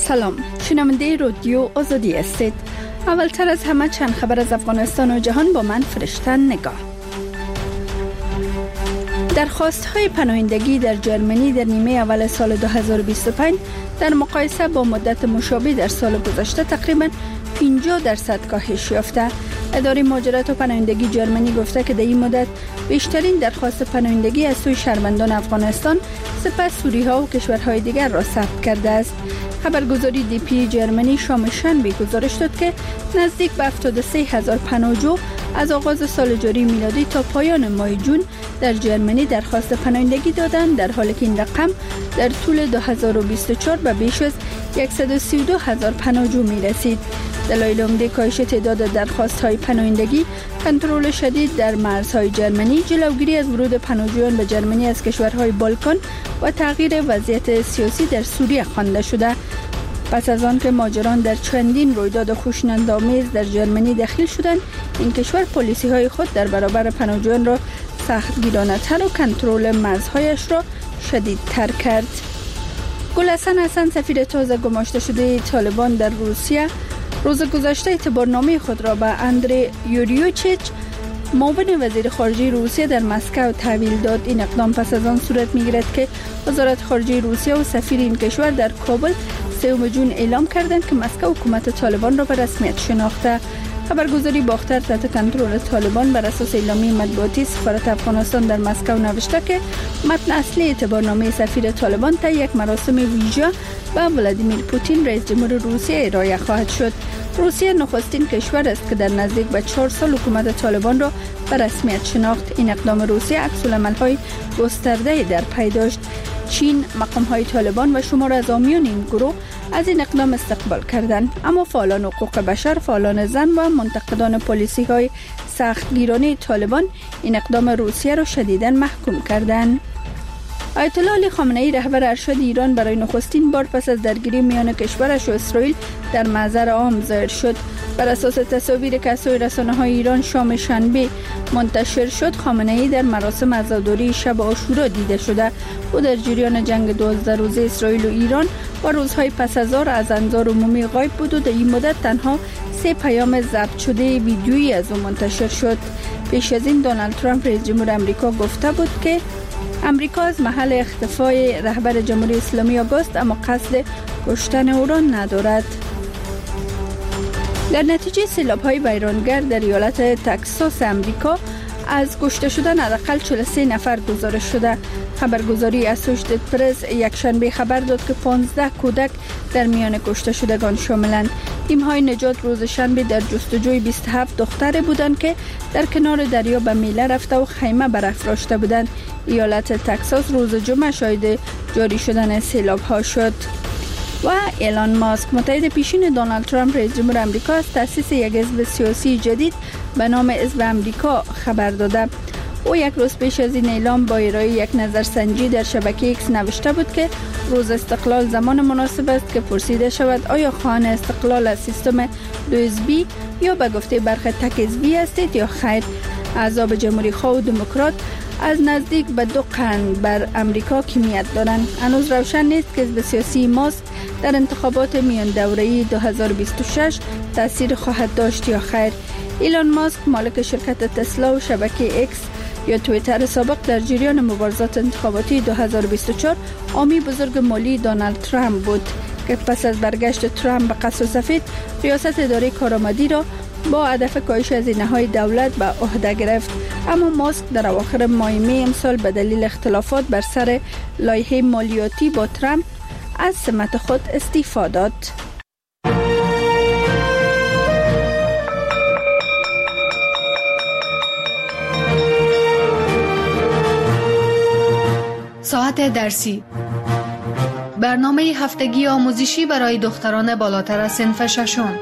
سلام، شنونده رادیو آزادی هستید. اولتر از همه چند خبر از افغانستان و جهان با من فرشته نگاه. درخواست‌های پناهندگی در جرمنی در نیمه اول سال 2025 در مقایسه با مدت مشابه در سال گذشته تقریباً 50% کاهش یافته. اداره مهاجرت و پناهندگی جرمنی گفته که در این مدت بیشترین درخواست پناهندگی از سوی شهروندان افغانستان سپس سوری‌ها و کشورهای دیگر را ثبت کرده است. خبرگزاری دی پی جرمنی شام شنبه گزارش داد که نزدیک به 73,000 پناهجو از آغاز سال جاری میلادی تا پایان ماه جون در جرمنی درخواست پناهندگی دادند، در حالی که این رقم در طول 2024 به بیش از 132,000 پناهجو می رسید. دلایل عمده کاهش تعداد درخواست‌های پناهندگی کنترل شدید در مرزهای جرمنی، جلوگیری از ورود پناهجویان به جرمنی از کشورهای بالکان و تغییر وضعیت سیاسی در سوریه خوانده شده. پس از آن که مهاجران در چندین رویداد خوشنودآمیز در جرمنی دخیل شدند، این کشور پالیسی‌های خود در برابر پناهجویان را سختگیرانه‌تر و کنترل مرزهایش را شدیدتر کرد. گلحسن حسن، سفیر تازه گماشته شده طالبان در روسیه، روز گذشته اعتبارنامه خود را به اندری یوریوچیچ، معاون وزیر خارجه روسیه در مسکو تحویل داد. این اقدام پس از آن صورت می‌گیرد که وزارت خارجه روسیه و سفیر این کشور در کابل 3 جون اعلام کردند که مسکو حکومت طالبان را به رسمیت شناخته. خبرگزاری باختر تحت کنترل طالبان بر اساس اعلامیه مطبوعاتی سفارت افغانستان در مسکو نوشته که متن اصلی اعتبارنامه سفیر طالبان تا یک مراسم ویژه به ولادیمیر پوتین رئیس جمهور روسیه ارائه خواهد شد. روسیه نخستین کشور است که در نزدیک به 4 سال حکومت طالبان را به رسمیت شناخت. این اقدام روسیه عکس‌العمل‌های گسترده در پی داشت. چین، مقام‌های طالبان و شمار از حامیان این گروه از این اقدام استقبال کردند، اما فعالان حقوق بشر، فعالان زن و منتقدان پالیسی‌های سختگیرانه طالبان این اقدام روسیه را شدیداً محکوم کردند. آیت الله علی خامنه‌ای، رهبر ارشد ایران، برای نخستین بار پس از درگیری میان کشورش و اسرائیل در محضر عام ظاهر شد. بر اساس تصاویر که از سوی رسانه‌های ایران شام شنبه منتشر شد، خامنه‌ای در مراسم عزاداری شب عاشورا دیده شده. او در جریان جنگ 12 روزه اسرائیل و ایران و روزهای پس از آن از انظار عمومی غایب بود و در این مدت تنها 3 پیام ضبط شده ویدیویی از او منتشر شد. پیش از این دونالد ترامپ رئیس جمهور آمریکا گفته بود که امریکا از محل اختفای رهبر جمهوری اسلامی آگاست، اما قصد کشتن او را ندارد. در نتیجه سیلاب‌های ویرانگر در ایالت تگزاس امریکا از کشته شدن حداقل 43 نفر گزارش شده. خبرگزاری اسوشیتد پرس یکشنبه خبر داد که 15 کودک در میان کشته شدگان شاملند. تیم‌های نجات روز شنبه در جستجوی 27 دختر بودند که در کنار دریا به میله رفته و خیمه برافراشته بودند. ایالت تگزاس روز جمعه شاهد جاری شدن سیلاب‌ها شد. و ایلان ماسک، متحد پیشین دونالد ترامپ رئیس جمهور آمریکا، از تأسیس یک حزب سیاسی جدید به نام حزب آمریکا خبر داده. او یک روز پیش از این اعلام با ارائه یک نظرسنجی در شبکه ایکس نوشته بود که روز استقلال زمان مناسب است که پرسیده شود آیا خواهان استقلال از سیستم 2 حزبی یا به گفته برخی تک حزبی هستید یا خیر. احزاب جمهوری خواه و دموکرات از نزدیک به 2 قرن بر امریکا حکومت دارند. هنوز روشن نیست که حزب سیاسی ماسک در انتخابات میان دوره‌ای 2026 تاثیر خواهد داشت یا خیر. ایلان ماسک، مالک شرکت تسلا و شبکه ایکس یا توییتر سابق، در جریان مبارزات انتخاباتی 2024 حامی بزرگ مالی دونالد ترامپ بود که پس از برگشت ترامپ به قصر سفید ریاست اداره کارآمدی را با هدف کاهش هزینه‌های دولت به عهده گرفت. اما ماسک در اواخر ماه می امسال به دلیل اختلافات بر سر لایحه مالیاتی با ترامپ از سمت خود استعفا داد. ساعت درسی، برنامه هفتگی آموزشی برای دختران بالاتر از صنف ششم.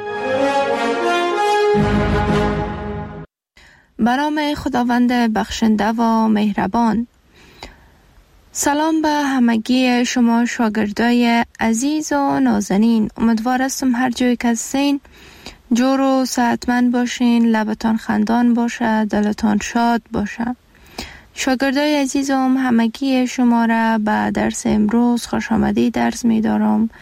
به نام خداوند بخشنده و مهربان. سلام به همگی شما شاگردای عزیز و نازنین. امیدوار هستم هر جایی که هستین جور و صحتمند باشین، لبتان خندان باشه، دلتان شاد باشه. شاگردای عزیزم، همگی شما را به درس امروز خوش آمدید درس می دارم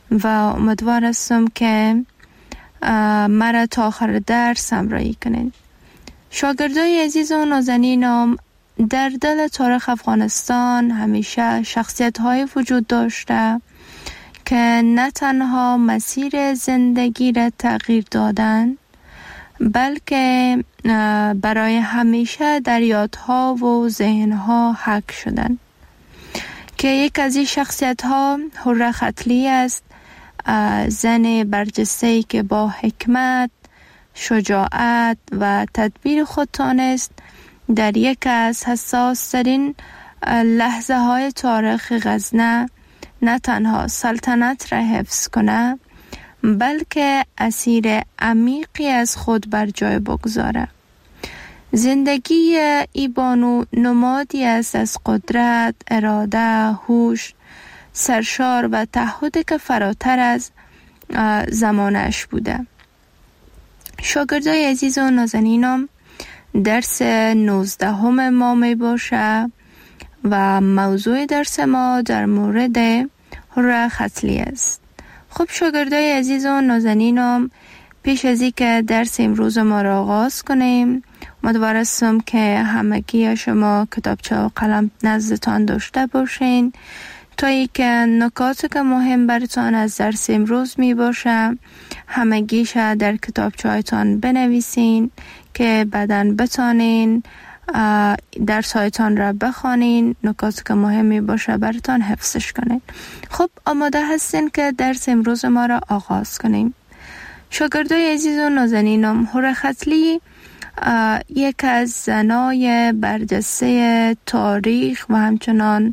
و امیدوار هستم که مرا تا آخر درس همراهی کنین. شاگردای عزیز و نازنینم، در دل تاریخ افغانستان همیشه شخصیت‌های وجود داشته که نه تنها مسیر زندگی را تغییر دادن، بلکه برای همیشه در یادها و ذهنها حک شدن. که یک از این شخصیت‌ها حره ختلی است، زن برجسته‌ای که با حکمت، شجاعت و تدبیر خود تانست در یک از حساس ترین لحظه های تاریخ غزنه نه تنها سلطنت را حفظ کنه، بلکه اسیر عمیقی از خود بر جای بگذاره. زندگی ای بانو نمادی است از قدرت، اراده، هوش، سرشار و تعهدی که فراتر از زمانش بوده. شاگردای عزیز و نازنینم، درس 19 ما می باشه و موضوع درس ما در مورد حره ختلی است. خب شاگردای عزیز و نازنینم، پیش از اینکه درس امروز ما را آغاز کنیم، امیدوار هستم که همگی شما کتابچه و قلم نزدتان داشته باشین تا اینکه نکاتی که مهم براتان از درس امروز می باشه همگیش در کتابچه هایتان بنویسین که بعداً بتانین درس هایتان را بخوانین، نکاتی که مهم می باشه براتان حفظش کنین. خب آماده هستین که درس امروز ما را آغاز کنیم. شاگردای عزیز و نازنینم، حره ختلی یک از زنای برجسته تاریخ و همچنان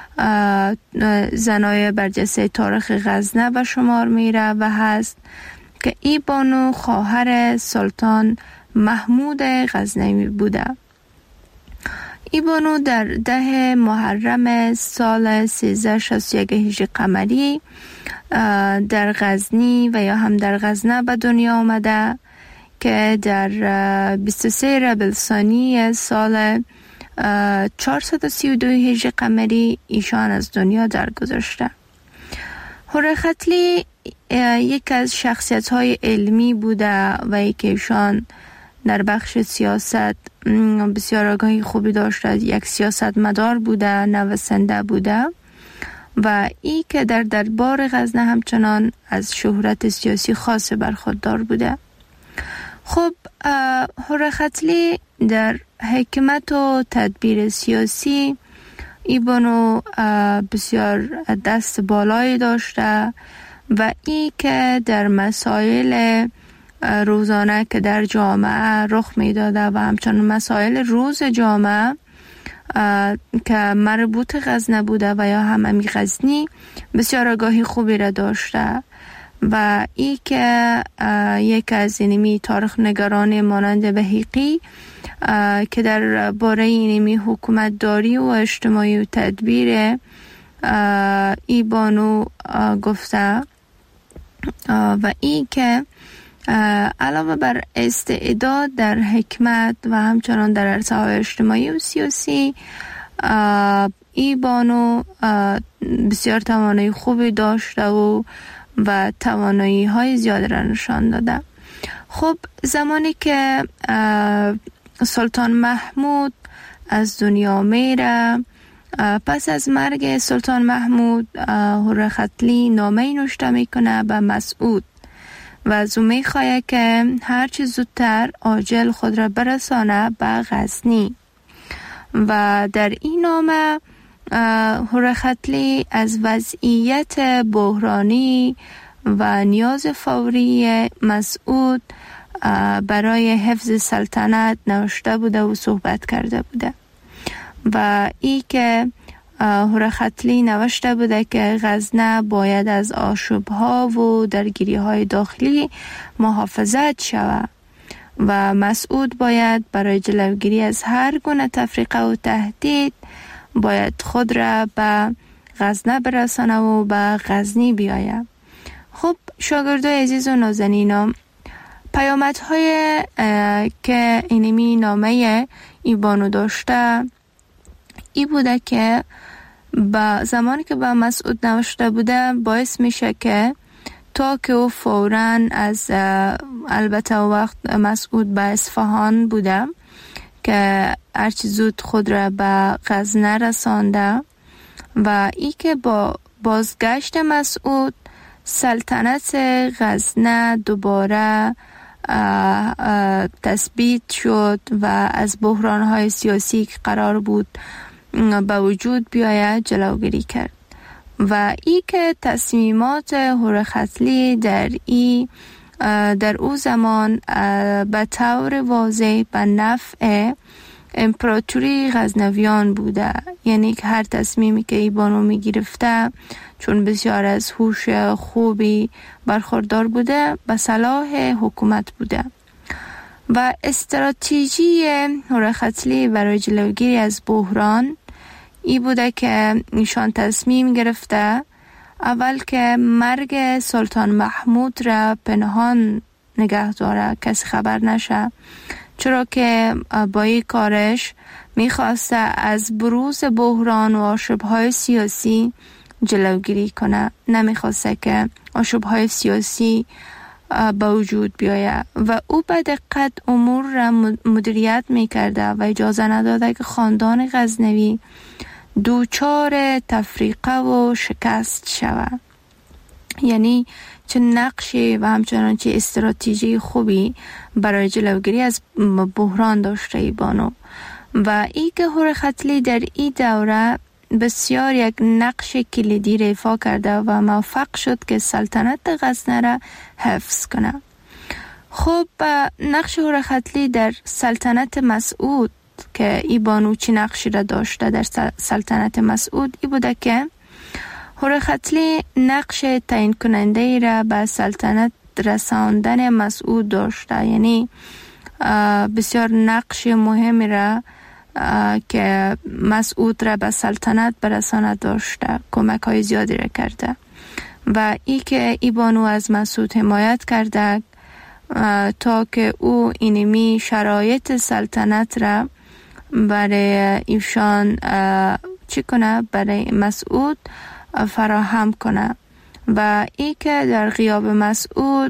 زنای برجسته تاریخ غزنه به شمار میره و هست که ای بانو خواهر سلطان محمود غزنوی بوده. ای بانو در 10 محرم سال 1361 هجری قمری در غزنی و یا هم در غزنه به دنیا آمده که در 23 ربیع الثانی سال 432 هجری قمری ایشان از دنیا درگذشته. حره ختلی یک از شخصیت‌های علمی بوده و ایشان در بخش سیاست بسیار آگاهی خوبی داشته، یک سیاستمدار بوده، نویسنده بوده و ای که در دربار غزنه همچنان از شهرت سیاسی خاص برخوردار بوده. خب حره ختلی در حکمت و تدبیر سیاسی ای بانو بسیار دست بالایی داشته و ای که در مسائل روزانه که در جامعه رخ می داده و همچنان مسائل روز جامعه که مربوط غزنه بوده و یا هممی غزنی بسیار آگاهی خوبی را داشته و ای که یک از اینمی تاریخ نگاران مانند بهیقی که در باره اینمی حکومت داری و اجتماعی و تدبیر ای بانو گفته و ای که علاوه بر استعداد در حکمت و همچنان در عرصه‌های اجتماعی و سیاسی ای بانو بسیار توانایی خوبی داشته و توانایی های زیاد را نشان داده. خب زمانی که سلطان محمود از دنیا میره، پس از مرگ سلطان محمود حره ختلی نامه نوشته میکنه به مسعود و از او میخواه که هرچی زودتر عاجل خود را برسانه به غزنی و در این نامه حره ختلی از وضعیت بحرانی و نیاز فوری مسعود برای حفظ سلطنت نوشته بوده و صحبت کرده بوده و ای که حره ختلی نوشته بوده که غزنه باید از آشوب‌ها و درگیری‌های داخلی محافظت شود و مسعود باید برای جلوگیری از هر گونه تفریقه و تهدید باید خود را به غزنه برسانه و به غزنی بیاید. خب شاگردای عزیز و نازنینم، پیامدهای که اینمی نامه ای بانو داشته ای بوده که با زمانی که با مسعود نوشته بوده باعث میشه که تا که او فوراً از البته وقت مسعود به اصفهان بوده که هرچی زود خود را به غزنه رسانده و ای که با بازگشت مسعود سلطنت غزنه دوباره تثبیت شد و از بحران‌های سیاسی که قرار بود به وجود بیاید جلوگیری کرد و ای که تصمیمات هورختلی در او زمان به طور واضح به نفع امپراتوری غزنویان بوده، یعنی که هر تصمیمی که ای بانو می گرفته چون بسیار از هوش خوبی برخوردار بوده به صلاح حکومت بوده و استراتژی هورختلی برای جلوگیری از بحران ای بوده که ایشان تصمیم گرفته اول که مرگ سلطان محمود را پنهان نگه داره، کسی خبر نشه، چرا که با این کارش میخواسته از بروز بحران و آشوب‌های سیاسی جلوگیری کنه، نمیخواسته که آشوب‌های سیاسی به وجود بیاید و او به دقت امور را مدیریت میکرده و اجازه نداده که خاندان غزنوی دوچار تفریقه و شکست شود. یعنی چه نقشی و همچنان چه استراتژی خوبی برای جلوگیری از بحران داشته ای بانو و ای که هورختلی در این دوره بسیار یک نقش کلیدی را ایفا کرده و موفق شد که سلطنت غزنه را حفظ کنه. خب نقش هورختلی در سلطنت مسعود که ای بانو چی نقشی را داشته در سلطنت مسعود ای بوده که هورختلی نقش تعیین کننده ای را به سلطنت رساندن مسعود داشته، یعنی بسیار نقش مهمی را که مسعود را به سلطنت برساند داشته، کمک های زیادی را کرده و ای که ای بانو از مسعود حمایت کرده تا که او اینمی شرایط سلطنت را برای ایشان چی کنه، برای مسعود فراهم کنه و ای که در غیاب مسعود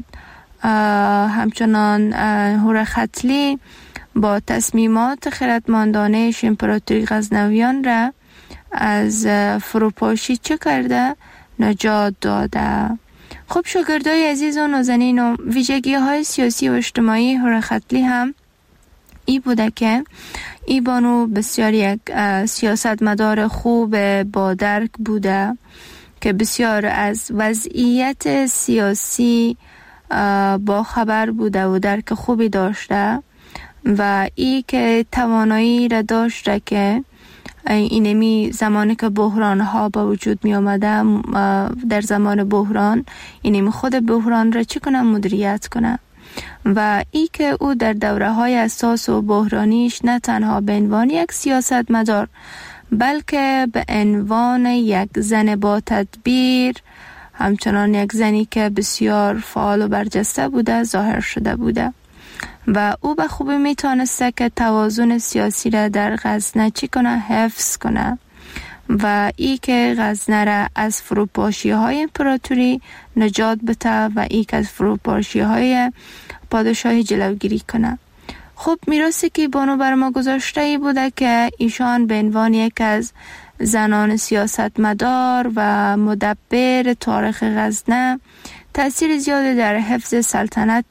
همچنان هورختلی با تصمیمات خردمندانه امپراتوری غزنویان را از فروپاشی چه کرده، نجات داده. خب شاگردای عزیز و نازنین و ویژگی های سیاسی و اجتماعی هورختلی هم ای بوده که ای بانو بسیار یک سیاستمدار خوب با درک بوده که بسیار از وضعیت سیاسی با خبر بوده و درک خوبی داشته و ای که توانایی را داشته که اینمی زمانی که بحران ها با وجود می آمده در زمان بحران اینمی خود بحران را چی کنه، مدیریت کنه و ای که او در دوره های اساس و بحرانیش نه تنها به عنوان یک سیاستمدار بلکه به عنوان یک زن با تدبیر، همچنان یک زنی که بسیار فعال و برجسته بوده ظاهر شده بوده و او به خوبی میتونسته که توازن سیاسی را در غزنه چی کنه، حفظ کنه و ای که غزنه را از فروپاشی های امپراتوری نجات بده و ای که از فروپاشی های پادشاهی جلوگیری کنه. خب میراثی که بانو بر ما گذاشته ای بوده که ایشان به عنوان یک از زنان سیاستمدار و مدبر تاریخ غزنه تأثیر زیادی در حفظ سلطنت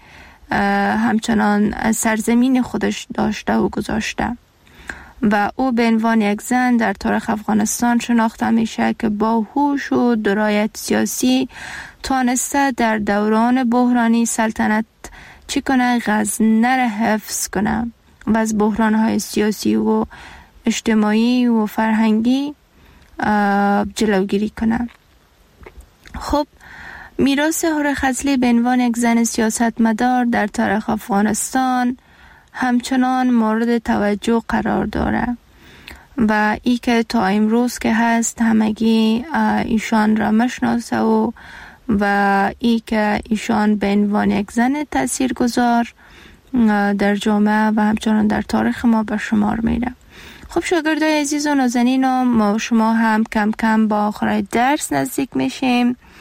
همچنان سرزمین خودش داشته و گذاشته و او به عنوان یک زن در تاریخ افغانستان شناخته میشه که با هوش و درایت سیاسی تانسته در دوران بحرانی سلطنت چی کنه، غزنه را حفظ کنه و از بحرانهای سیاسی و اجتماعی و فرهنگی جلوگیری کنه. خب میراث هورختلی به عنوان یک زن سیاستمدار در تاریخ افغانستان همچنان مورد توجه قرار داره و ای که تا امروز که هست همگی ایشان را مشناسه و ای که ایشان به عنوان یک زن تاثیرگذار در جامعه و همچنان در تاریخ ما به شمار میره. خب شاگردای عزیز و نازنین، ما شما هم کم کم با آخر درس نزدیک میشیم.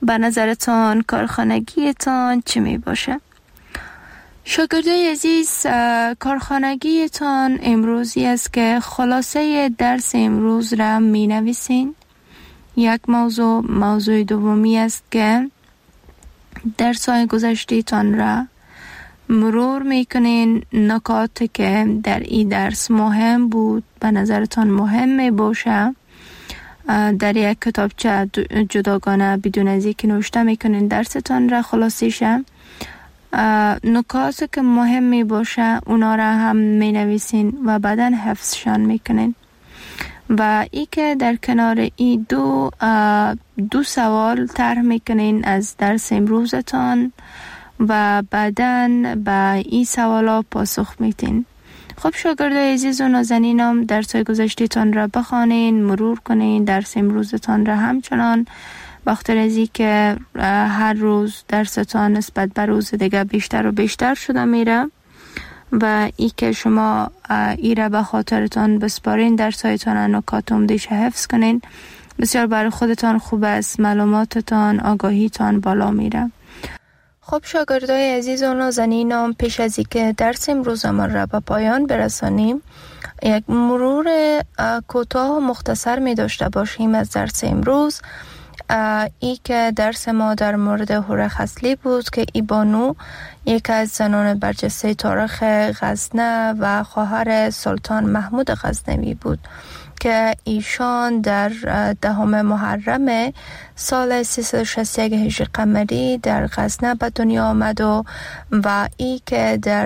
به نظرتان کارخانگیتان چی می باشه؟ شاگردای عزیز، کارخانگیتان امروزی است که خلاصه درس امروز را می نویسین. یک موضوع دومی است که درس‌های گذشته‌تان را مرور میکنین. نکاتی که در این درس مهم بود به نظرتان مهم می باشه در یک کتابچه جداگانه بدون از اینکه نوشته میکنین درستان را خلاصیشه. نکاتی که مهم می باشه اونا را هم می نویسین و بعدا حفظشان میکنین. و ای که در کنار این دو سوال طرح میکنین از درس امروزتان و بعداً به این سوالا پاسخ میتین. خب شاگردای عزیز و نازنینم، درس‌های گذشته‌تان را بخوانین، مرور کنین، درس امروزتان را همچنان بخاطر از این که هر روز درستان نسبت به روز دیگه بیشتر و بیشتر شده میره و ای که شما ای را به خاطرتان بسپارین، درس‌هایتان نکات عمده‌اش حفظ کنین، بسیار برای خودتان خوب است، معلوماتتان، آگاهیتان بالا میره. خب شاگردای عزیز و نازنینم، پیش از اینکه درس امروزمان را به پایان برسانیم، یک مرور کوتاه و مختصر می داشته باشیم از درس امروز. ای که درس ما در مورد هوره خصلی بود که ای بانو یک از زنان برجسته تاریخ غزنه و خواهر سلطان محمود غزنوی بود که ایشان در 10 محرم سال 361 هجری قمری در غزنه به دنیا آمد و ای که در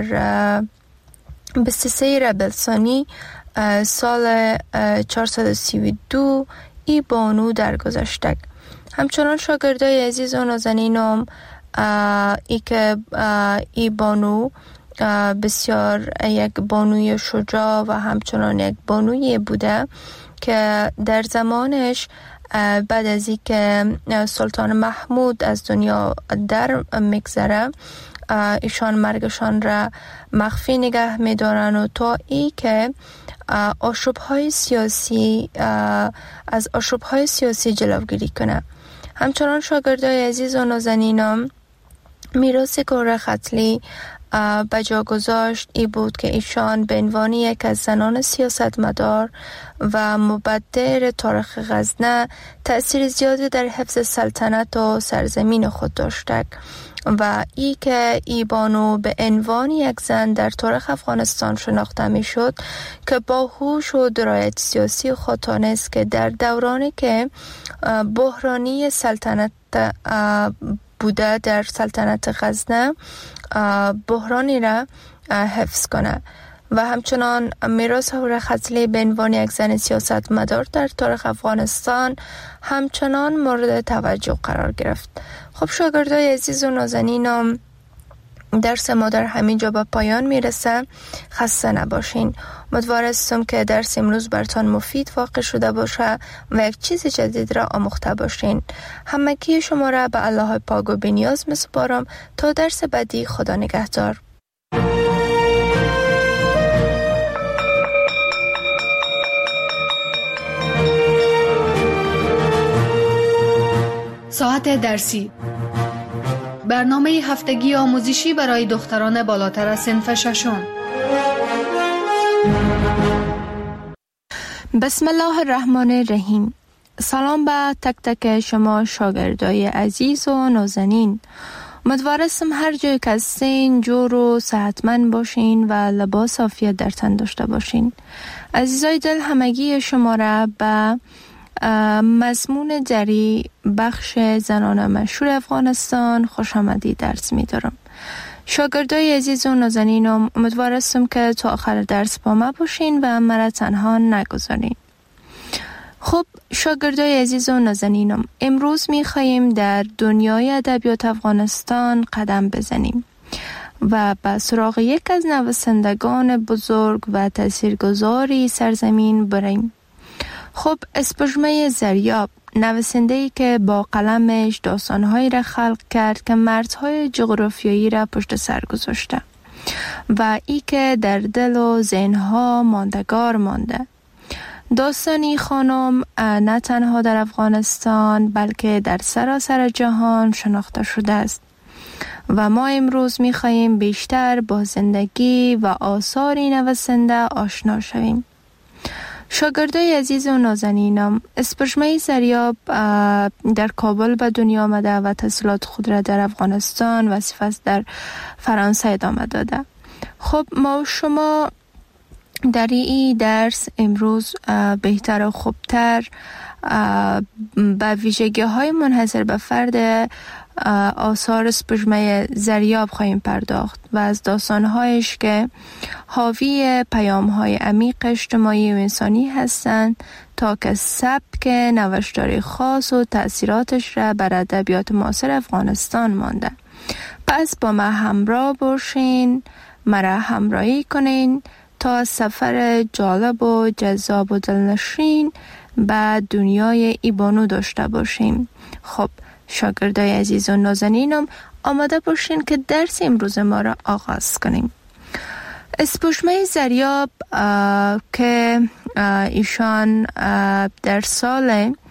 23 ربیع الثانی سال 432 ای بانو درگذشت. همچنان شاگردای عزیز و نازنینم، ای که ای بانو بسیار یک بانوی شجاع و همچنان یک بانوی بوده که در زمانش بعد از این که سلطان محمود از دنیا در میگذره، ایشان مرگشان را مخفی نگه میدارن و تا ای که آشوب‌های سیاسی از آشوب‌های سیاسی جلوگیری کنه. همچنان شاگردای عزیز و نازنینم، میراث هوره خصلی به جا گذاشت ای بود که ایشان به عنوان یک از زنان سیاستمدار و مبدر تاریخ غزنه تأثیر زیادی در حفظ سلطنت و سرزمین خود داشته و ای که ای بانو به عنوان یک زن در تاریخ افغانستان شناخته می شد که با هوش و درایت سیاسی خود تانست که در دورانی که بحرانی سلطنت بوده در سلطنت غزنه بحرانی را حفظ کنه و همچنان میراث هوره خصلی به عنوان یک زن سیاستمدار در تاریخ افغانستان همچنان مورد توجه قرار گرفت. خب شاگردای عزیز و نازنینم، درس ما در همین جا به پایان میرسه. خسته نباشین. امیدوارم که درس امروز براتون مفید واقع شده باشه و یک چیز جدید را آموخته باشین. همگی شما را به الله پاک و بی‌نیاز میسپارم تا درس بعدی. خدا نگهدار. ساعت درسی، برنامه هفتگی آموزشی برای دختران بالاتر از صنف ششم. بسم الله الرحمن الرحیم. سلام به تک تک شما شاگردای عزیز و نازنین. امیدوارم هر جای که هستین جور و صحتمند باشین و لباس عافیت در تن داشته باشین. عزیزای دل، همگی شما را به مضمون جری بخش زنان مشهور افغانستان خوش آمدید درس می دارم. شاگردای عزیز و نازنینم، امیدوارم که تا آخر درس با ما باشین و مرا تنها نگذارین. خب شاگردای عزیز و نازنینم، امروز می خواهیم در دنیای ادبیات افغانستان قدم بزنیم و به سراغ یک از نویسندگان بزرگ و تاثیرگذاری سرزمین بریم. خب اسپژمه زریاب، نویسنده‌ای که با قلمش داستان‌هایی را خلق کرد که مرزهای جغرافیایی را پشت سر گذاشته و ای که در دل و ذهن‌ها ماندگار مانده. داستانی خانم نه تنها در افغانستان بلکه در سراسر جهان شناخته شده است و ما امروز می‌خواهیم بیشتر با زندگی و آثار نویسنده آشنا شویم. شاگردای عزیز و نازنینم، اسپژمه زریاب در کابل به دنیا آمده و تحصیلات خود را در افغانستان و سپس در فرانسه ادامه داده. خب ما و شما در این درس امروز بهتر و خوبتر به ویژگی های منحصر به فرد آثار اسپژمه زریاب خواهیم پرداخت و از داستانهایش که حاوی پیام‌های عمیق اجتماعی و انسانی هستند تا که سبک نوشتاری خاص و تأثیراتش را بر ادبیات معاصر افغانستان مانده. پس با ما همراه باشین، مرا همراهی کنین تا سفر جالب و جذاب و دلنشین به دنیای ایبانو داشته باشیم. خب شاگردای عزیز و نازنینم، آماده باشین که درس امروز ما را آغاز کنیم. اسپژمه زریاب که ایشان در سال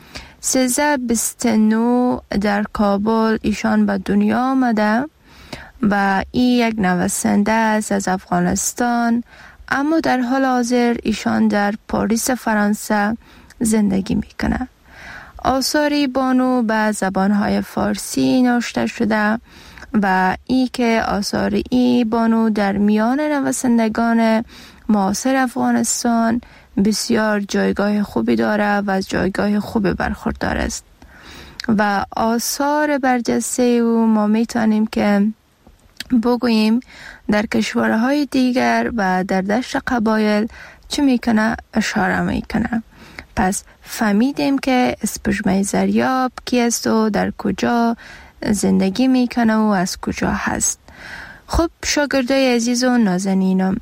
1329 در کابل ایشان به دنیا آمده و این یک نویسنده است از افغانستان، اما در حال حاضر ایشان در پاریس فرانسه زندگی میکنه. آثاری بانو به زبانهای فارسی نوشته شده و ای که آثار ای بانو در میان نویسندگان معاصر افغانستان بسیار جایگاه خوبی داره و از جایگاه خوبی برخوردار است و آثار برجسته او ما میتونیم که بگوییم در کشورهای دیگر و در دشت قبایل چه میکنه اشاره میکنه. پس فهمیدیم که اسپژمه زریاب کی است و در کجا زندگی میکنه و از کجا هست. خب شاگردای عزیز و نازنینم،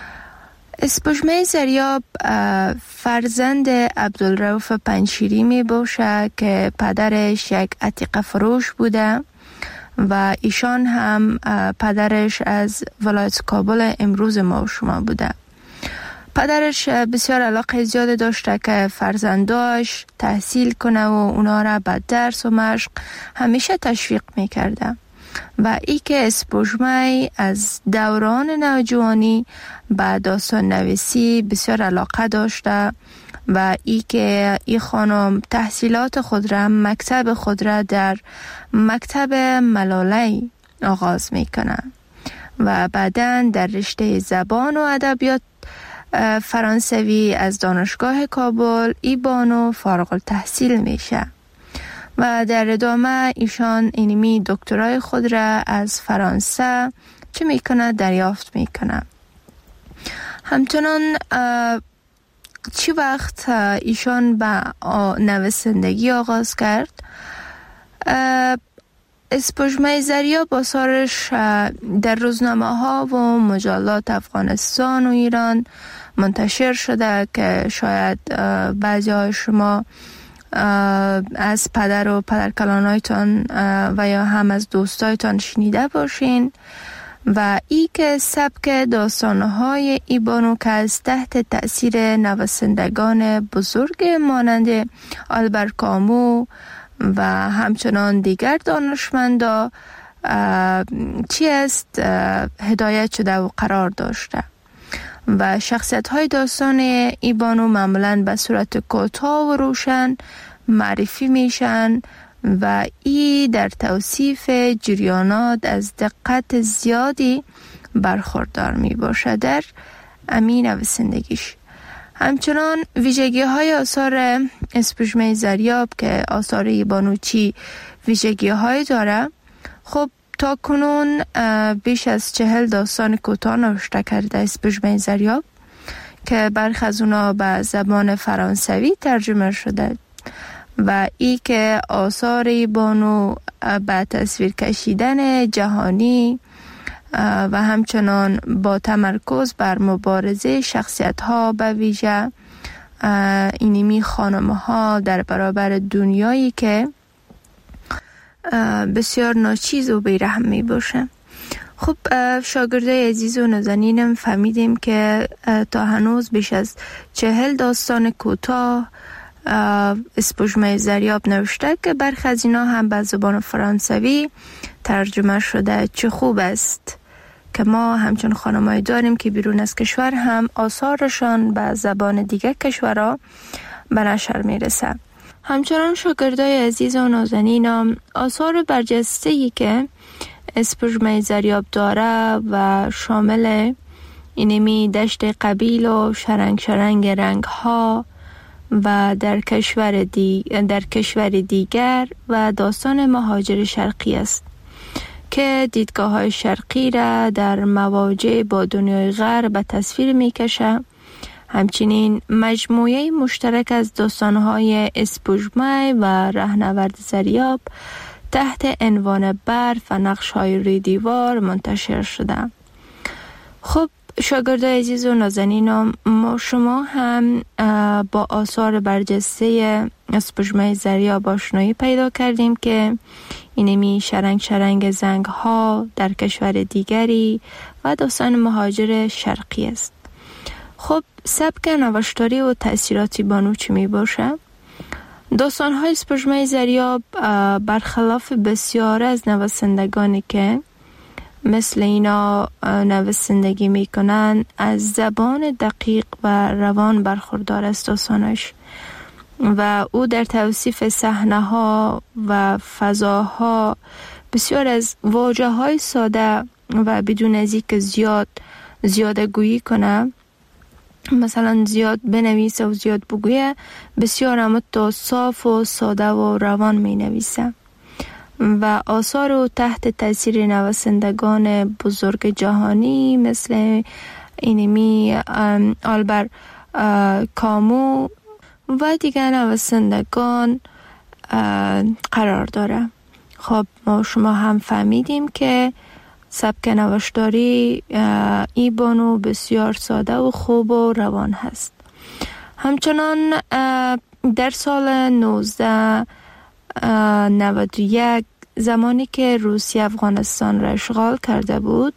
اسپژمه زریاب فرزند عبدالرؤف پنجشیری می باشه که پدرش یک عتیقه فروش بوده و ایشان هم پدرش از ولایت کابل امروز ما و شما بوده. پدرش بسیار علاقه زیاد داشته که فرزنداش تحصیل کنه و اونا را به درس و مشق همیشه تشویق میکرده و ای که اسپژمه از دوران نوجوانی به داستان نویسی بسیار علاقه داشته و ای که ای خانم تحصیلات خود را مکتب خود را در مکتب ملاله آغاز میکنه و بعداً در رشته زبان و ادبیات فرانسوی از دانشگاه کابل ای بانو فارغ التحصیل میشه و در ادامه ایشان اینمی دکترای خود را از فرانسه چه میکنه دریافت میکنه. همچنان چی وقت ایشان به نویسندگی آغاز کرد، اسپژمه زریاب آثارش در روزنامه ها و مجلات افغانستان و ایران منتشر شده که شاید بعضی های شما از پدر و پدرکلانایتان و یا هم از دوستایتان شنیده باشین و ای که سبک داستانهای ای بانو که از تحت تأثیر نویسندگان بزرگ مانند آلبر کامو و همچنان دیگر دانشمندا چی است هدایت شده و قرار داشته و شخصیت های داستان ای بانو معمولاً به صورت کوتاه و روشن معرفی میشن و ای در توصیف جریانات از دقت زیادی برخوردار می باشه در امین نویسندگیش. همچنان ویژگی های آثار اسپژمه زریاب که آثار ای بانو چی ویژگی های داره، خب تا کنون بیش از 40 داستان کوتاه نوشته کرده اسپژمه زریاب که برخی از اونا به زبان فرانسوی ترجمه شده و ای که آثار ای بانو به تصویر کشیدن جهانی و همچنان با تمرکز بر مبارزه شخصیت ها به ویژه اینمی خانم ها در برابر دنیایی که بسیار ناچیز و بیرحم می باشه. خب شاگردای عزیز و نازنینم فهمیدیم که تا هنوز بیش از 40 داستان کوتاه اسپوژمه زریاب نوشته که برخی از اینا هم به زبان فرانسوی ترجمه شده. چه خوب است که ما همچون خانمایی داریم که بیرون از کشور هم آثارشان به زبان دیگه کشورها به نشر میرسه. همچنان شاگردای عزیز و نازنینم آثار برجسته‌ای که اسپوژمه زریاب داره و شامل اینمی دشت قبیل و شرنگ رنگ ها و در کشور دیگر و داستان مهاجر شرقی است که دیدگاه های شرقی را در مواجه با دنیای غرب به تصویر می کشه. همچنین مجموعه مشترک از داستان های اسپوژمه و رهنورد زریاب تحت عنوان برف و نقش های روی دیوار منتشر شده. خب شاگردای عزیز و نازنینم، ما شما هم با آثار برجسته اسپوژمه زریاب آشنایی پیدا کردیم که اینمی شرنگ زنگ ها در کشور دیگری و داستان مهاجر شرقی است. خب سبک نوشتاری و تأثیراتی بانو چی می باشه؟ داستان های اسپوژمه زریاب برخلاف بسیار از نویسندگانی که مثل اینا نویسندگی میکنن از زبان دقیق و روان برخوردار است داستانش و او در توصیف صحنه ها و فضاها بسیار از واژه های ساده و بدون از اینکه زیاده گویی کنه، مثلا زیاد بنویسه و زیاد بگویه، بسیار اما صاف و ساده و روان می نویسه و آثار او تحت تاثیر نویسندگان بزرگ جهانی مثل اینمی آلبر کامو و دیگر نویسندگان قرار داره. خب ما شما هم فهمیدیم که سبک نوشتاری ای بانو بسیار ساده و خوب و روان هست. همچنان در سال 1991 زمانی که روسیه افغانستان را اشغال کرده بود،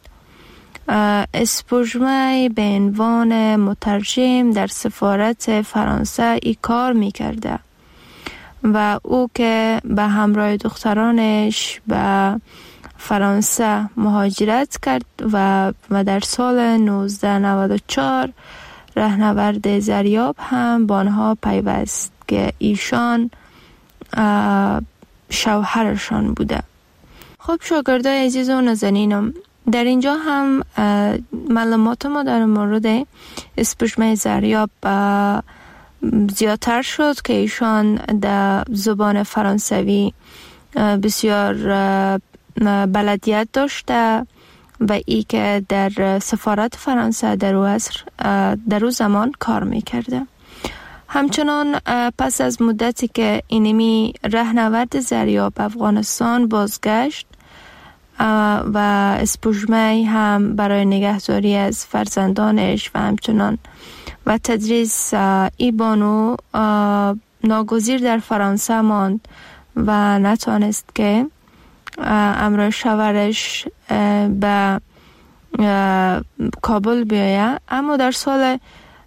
اسپوژمه به عنوان مترجم در سفارت فرانسه ای کار می کرده و او که به همراه دخترانش به فرانسه مهاجرت کرد و در سال 1994 رهنورد زریاب هم با آنها پیوست که ایشان شوهرشان بوده. خب شاگردای عزیز و نازنینم، در اینجا هم معلومات ما در مورد اسپوژمه زریاب زیادتر شد که ایشان در زبان فرانسوی بسیار بلدیت داشته و ای که در سفارت فرانسه در او زمان کار میکرده. همچنان پس از مدتی که اینمی رهنورد زریاب افغانستان بازگشت و اسپوژمه هم برای نگهداری از فرزندانش و همچنان و تدریس ای بانو ناگزیر در فرانسه ماند و نتوانست که امر شوهرش به کابل بیاید. اما در سال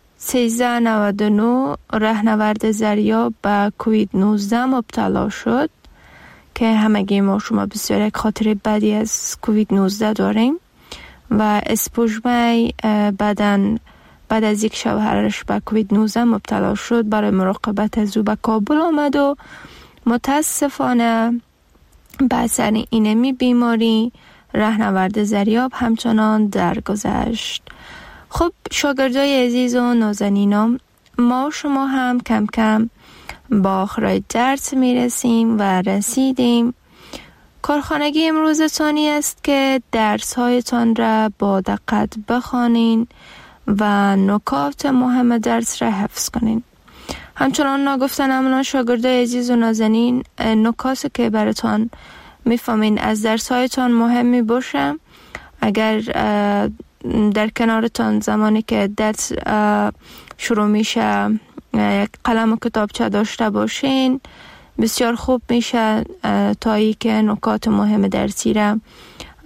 1399 رهنورد زریاب به کووید 19 مبتلا شد که همگی ما شما بسیار یک خاطره بدی از کووید 19 داریم و اسپوژمه بعد از یک شوهرش به کووید 19 مبتلا شد برای مراقبت از او به کابل آمد و متاسفانه به اثر اینمی بیماری رهنورد زریاب همچنان درگذشت. خب شاگردای عزیز و نازنینم، ما شما هم کم کم با آخرای درس میرسیم و رسیدیم. کارخانگی امروزتانی است که درس هایتان را با دقت بخوانین و نکات مهم درس را حفظ کنین. همچنان نگفتن امنا شاگردای عزیز و نازنین، نکاتی که براتان میفهمین از درس هایتان مهم می باشه. اگر در کنارتان زمانی که درس شروع میشه یک قلم و کتابچه داشته باشین بسیار خوب میشه تا ای که نکات مهم درسی را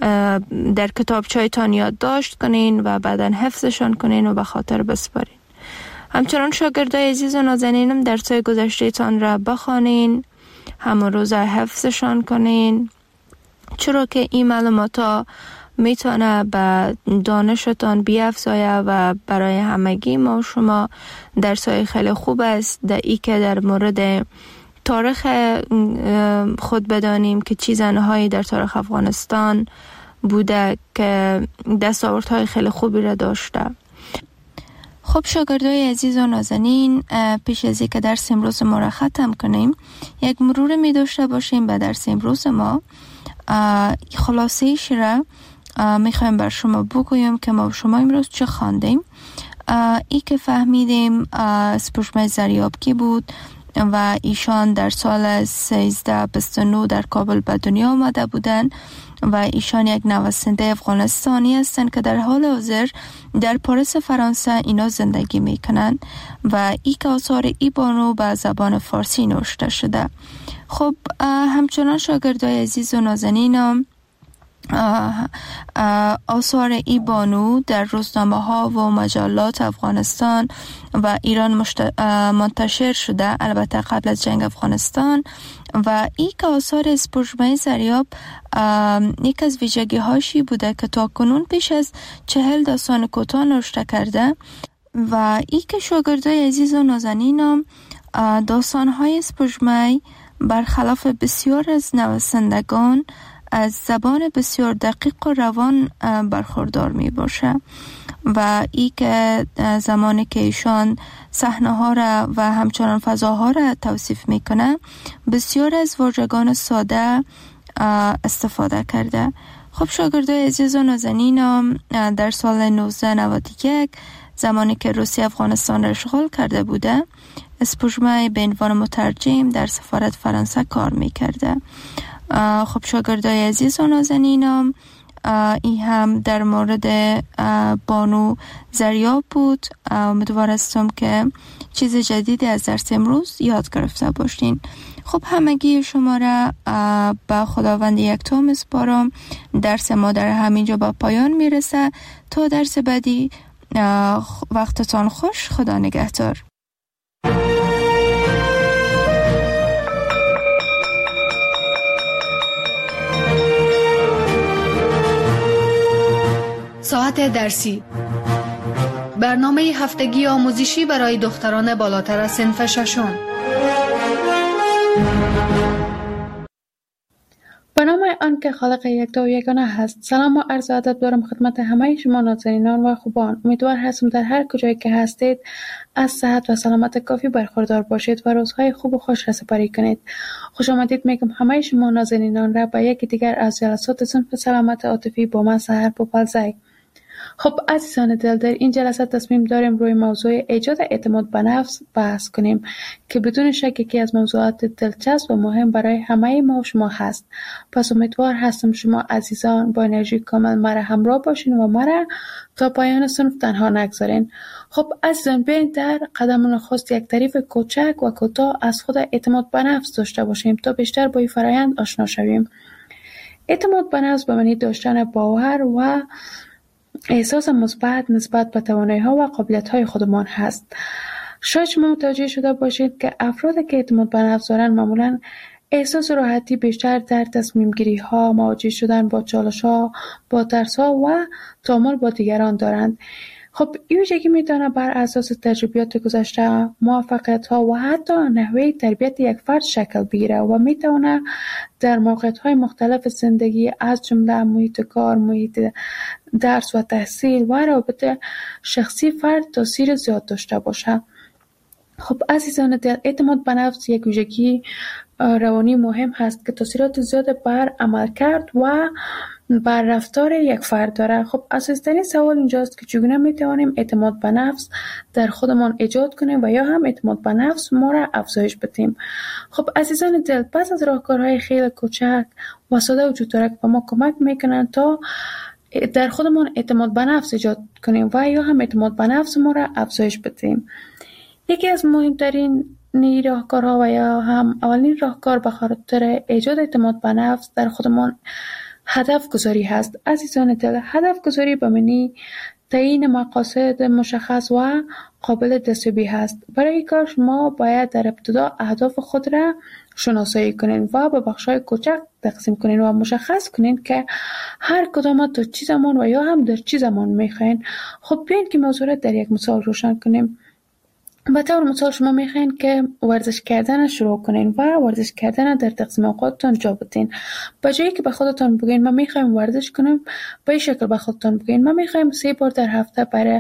در کتابچه‌تان یادداشت کنین و بعداً حفظشان کنین و به خاطر بسپارین. همچنان شاگردای عزیز و نازنینم درس‌های گذشته‌تان را بخوانین، همون روز حفظشان کنین، چرا که این معلومات میتونه به دانشتان بیافزایه و برای همگی ما و شما درس‌های خیلی خوب است. در ای که در مورد تاریخ خود بدانیم که چه زنهایی در تاریخ افغانستان بوده که دستاوردهای خیلی خوبی را داشته. خب شاگردای عزیز و نازنین، پیش از اینکه درس امروز ما را ختم کنیم یک مرور می داشته باشیم به درس امروز ما. خلاصه‌ایش را میخوایم بر شما بگویم که ما شما امروز چه خواندیم. ای که فهمیدیم سپوږمۍ زریابکی بود و ایشان در سال 1329 در کابل به دنیا آمده بودند و ایشان یک نویسنده افغانستانی هستند که در حال حاضر در پاریس فرانسه اینا زندگی میکنند و ای که آثار ای بانو به زبان فارسی نوشته شده. خب همچنان شاگردای عزیز و نازنینم، آثار ای بانو در روزنامه ها و مجلات افغانستان و ایران منتشر شده، البته قبل از جنگ افغانستان. و ای که آثار سپوږمۍ زریاب یک از ویژگی هاشی بوده که تا کنون پیش از 40 داستان کوتاه نوشته کرده و ای که شاگردای عزیز و نازنینم داستان های سپوږمۍ برخلاف بسیار از نویسندگان از زبان بسیار دقیق و روان برخوردار می باشه و ای که زمانی که ایشان صحنه ها را و همچنان فضاها را توصیف میکنه بسیار از واژگان ساده استفاده کرده. خب شاگردای عزیز و نازنینم، در سال 1991 زمانی که روسیه افغانستان را اشغال کرده بوده، سپوږمۍ به عنوان مترجم در سفارت فرانسه کار میکرده. خب شاگردای عزیز و نازنینم، این هم در مورد بانو زریاب بود. امیدوار هستم که چیز جدیدی از درس امروز یاد گرفته باشین. خب همگی شما را به خداوند یکتا میسپارم. درس ما در همینجا به پایان میرسه. تا درس بعدی وقتتان خوش. خدا نگهدار. ساعت درسی، برنامه هفتگی آموزشی برای دختران بالاتر از صنف ششم. به نام آن که خالق یکتا و یگانه هست. سلام و عرض ادب دارم خدمت همه شما نازنینان و خوبان. امیدوار هستم در هر کجایی که هستید از صحت و سلامت کافی برخوردار باشید و روزهای خوب و خوش را سپری کنید. خوش آمدید میگم همه شما نازنینان را به یکی دیگر از جلسات صنف سلامت عاطفی با من سحر پوپلزی. خب عزیزان دل، در این جلسه تصمیم داریم روی موضوع ایجاد اعتماد به نفس بحث کنیم که بدون شک یکی از موضوعات دلچسب و مهم برای همه ما و شما هست. پس امیدوار هستم شما عزیزان با انرژی کامل مرا همراه باشین و مرا تا پایان صنف تنها نگذارین. خب عزیزان، بیاین در قدم نخست یک تعریف کوچک و کوتاه از خود اعتماد به نفس داشته باشیم تا بیشتر با این فرآیند آشنا شویم. اعتماد به نفس به معنی داشتن باور و احساس مثبت نسبت به توانایی‌ها و قابلیت‌های خودمان هست. شاید شما متوجه شده باشید که افرادی که اعتماد به نفس دارند معمولاً احساس راحتی بیشتر در تصمیم گیری‌ها، مواجه شدن با چالش‌ها، با ترس‌ها و تعامل با دیگران دارند. خب این ویژگی میتونه بر اساس تجربیات گذشته، موفقیت‌ها و حتی نحوه تربیت یک فرد شکل بگیره و میتونه در موقعیت‌های مختلف زندگی از جمله محیط کار، محیط درس و تحصیل و روابط شخصی فرد تاثیر زیاد داشته باشه. خب عزیزان دل، اعتماد به نفس یک ویژگی روانی مهم هست که تاثیرات زیاد بر عملکرد و بر رفتار یک فرد داره. خب اساسی‌ترین سوال اینجاست که چگونه میتوانیم اعتماد به نفس در خودمان ایجاد کنیم و یا هم اعتماد به نفس ما را افزایش بدیم. خب عزیزان دل، پس از راهکارهای خیلی کوچک و ساده وجود داره که به ما کمک میکنن تا در خودمان اعتماد به نفس ایجاد کنیم و یا هم اعتماد به نفس ما را افزایش بدیم. یکی از مهمترین راهکارها و یا هم اولین راهکار به خاطر ایجاد اعتماد به نفس در خودمان هدف گذاری هست. عزیزان دل، هدف گذاری به معنی تعیین مقاصد مشخص و قابل دستیابی هست. برای این کار شما باید در ابتدا اهداف خود را شناسایی کنین و به بخش‌های کوچک تقسیم کنین و مشخص کنین که هر کدام تا چه زمان و یا هم در چه زمان میخواین. خب بیاین که موضوع را در یک مثال روشن کنیم. به طور مثال شما میخواین که ورزش کردن شروع کنین و ورزش کردن در تقسیم اوقاتتان جا بدین. به جایی که به خودتان بگین من میخوایم ورزش کنم، به این شکل به خودتان بگین من میخوایم 3 بار در هفته برای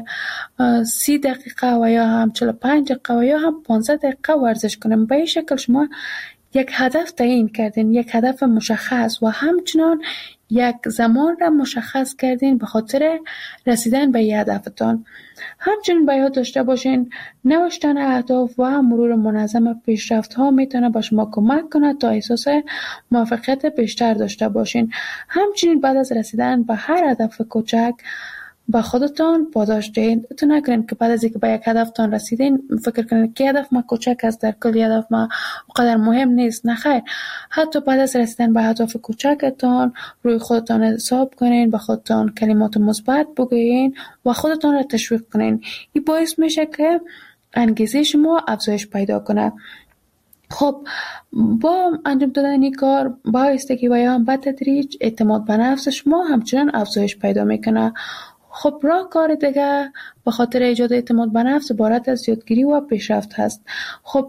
30 دقیقه و یا هم 45 دقیقه و یا هم 15 دقیقه ورزش کنم. به این شکل شما یک هدف تعیین کردین، یک هدف مشخص و همچنان یک زمان را مشخص کردین به خاطر رسیدن به هدفتان. همچنین باید داشته باشین نوشتن اهداف و مرور منظم پیشرفت ها میتونه به شما کمک کنه تا احساس موفقیت بیشتر داشته باشین. همچنین بعد از رسیدن به هر هدف کوچک با خودتان پاداش دهید. تو نکنین که بعد از اینکه به یک هدفتان رسیدین فکر کنین که هدف ما کوچک است، در کل هدف ما اونقدر مهم نیست. نه خیر، حتی بعد از رسیدن به هدف کوچکتان روی خودتان حساب کنین، به خودتان کلمات مثبت بگویین و خودتان را تشویق کنین. این باعث میشه که انگیزه شما افزایش پیدا کنه. خب با انجام دادن این کار با آهستگی و یا هم به تدریج اعتماد به نفس شما همچنان افزایش پیدا میکنه. خب راهکار دیگه به خاطر ایجاد اعتماد به نفس عبارت از یادگیری و پیشرفت هست. خب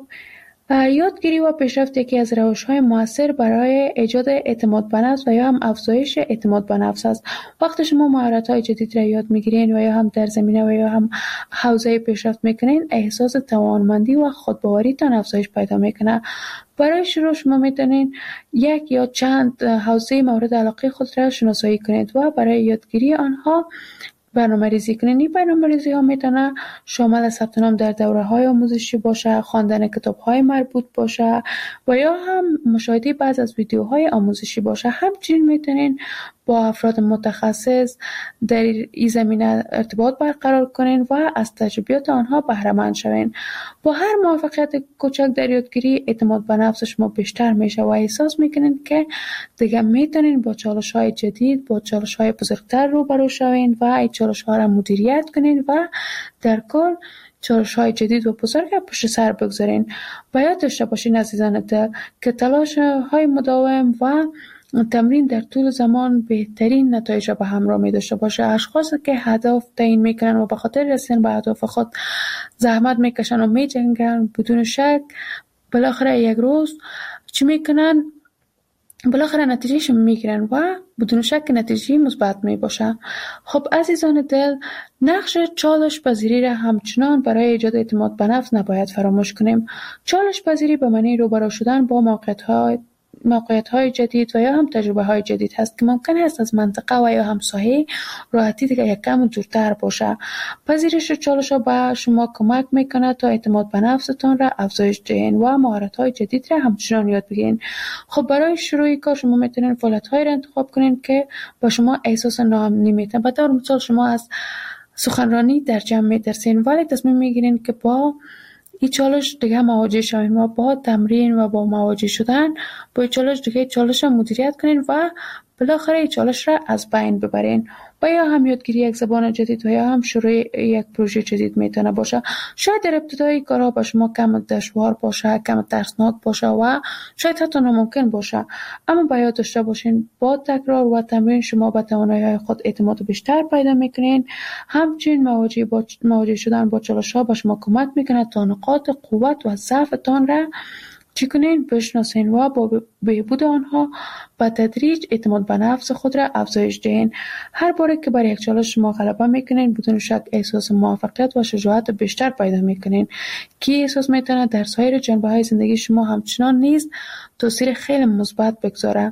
یادگیری و پیشرفت یکی از روش‌های مؤثر برای ایجاد اعتماد به نفس و یا هم افزایش اعتماد به نفس است. وقتی شما مهارت‌های جدید را یاد می‌گیرین و یا هم در زمینه و یا هم حوزه پیشرفت می‌کنین، احساس توانمندی و خودباوریتان افزایش پیدا می‌کنه. برای شروع شما می‌تونین یک یا چند حوزه مورد علاقه خود را شناسایی کنید و برای یادگیری آنها برنامه‌ریزی کنین. این برنامه‌ریزی‌ها میتونه شامل ثبت نام در دوره‌های آموزشی باشه، خواندن کتاب‌های مربوط باشه و یا هم مشاهده بعضی از ویدیوهای آموزشی باشه. همچنین میتونین با افراد متخصص در این زمینه ارتباط برقرار کنین و از تجربیات آنها بهره مند شوین. با هر موفقیت کوچک در یادگیری اعتماد به نفس شما بیشتر میشه و احساس میکنین که دیگه میتونین با چالش‌های جدید، با چالش‌های بزرگتر روبرو شوین و این چالش‌ها را مدیریت کنین و در کل چالش‌های جدید و بزرگ پشت سر بگذارین. باید داشته باشین عزیزان دل که تلاش‌های مداوم و تمرین در طول زمان بهترین نتایج را به همراه می داشته باشه. اشخاصی که هدف تعیین میکنن و به خاطر رسیدن به اهداف خود زحمت میکشن و میجنگن، بدون شک بالاخره یک روز چی میکنن؟ بالاخره نتیجهش میگیرن و بدون شک نتیجه مثبت می باشه. خب عزیزان دل، نقش چالش پذیری را همچنان برای ایجاد اعتماد به نفس نباید فراموش کنیم. چالش پذیری به معنی روبرو شدن با موقعیت‌های جدید و یا هم تجربه‌های جدید هست که ممکن است از منطقه و یا هم ساحه راحتی دیگه یک کم دورتر باشه. پذیرش چالش‌ها به شما کمک میکنه تا اعتماد به نفستان را افزایش دهین و مهارت‌های جدید را همچنان یاد بگیرین. خب برای شروع کار شما میتونین فعالیت‌هایی را انتخاب کنین که با شما احساس ناامنی میتن. به طور مثال شما از سخنرانی در جمع میترسین ولی تصمیم میگیرین که با این چالش دیگه مواجه شوین و با تمرین و با مواجه شدن با این چالش دیگه چالش را مدیریت کنین و بالاخره این چالش را از بین ببرین. و یا هم یادگیری یک زبان جدید و یا هم شروع یک پروژه جدید میتونه باشه. شاید در ابتدای کارها با شما کم دشوار باشه، کم ترسناک باشه و شاید حتی ناممکن باشه، اما باید داشته باشین با تکرار و تمرین شما به توانایی‌های خود اعتماد بیشتر پیدا میکنین. همچنین مواجه شدن با چالش‌ها به شما کمک میکنه تا نقاط قوت و ضعفتان را چی کنین؟ بشناسین و با بهبود آنها با تدریج اعتماد به نفس خود را افزایش دهین. هر باره که بر یک چالش شما غلبه میکنین بدون شک احساس موفقیت و شجاعت بیشتر پیدا میکنین که احساس میتونه در سایر جنبه‌های زندگی شما همچنان نیز تاثیر خیلی مثبت بگذاره.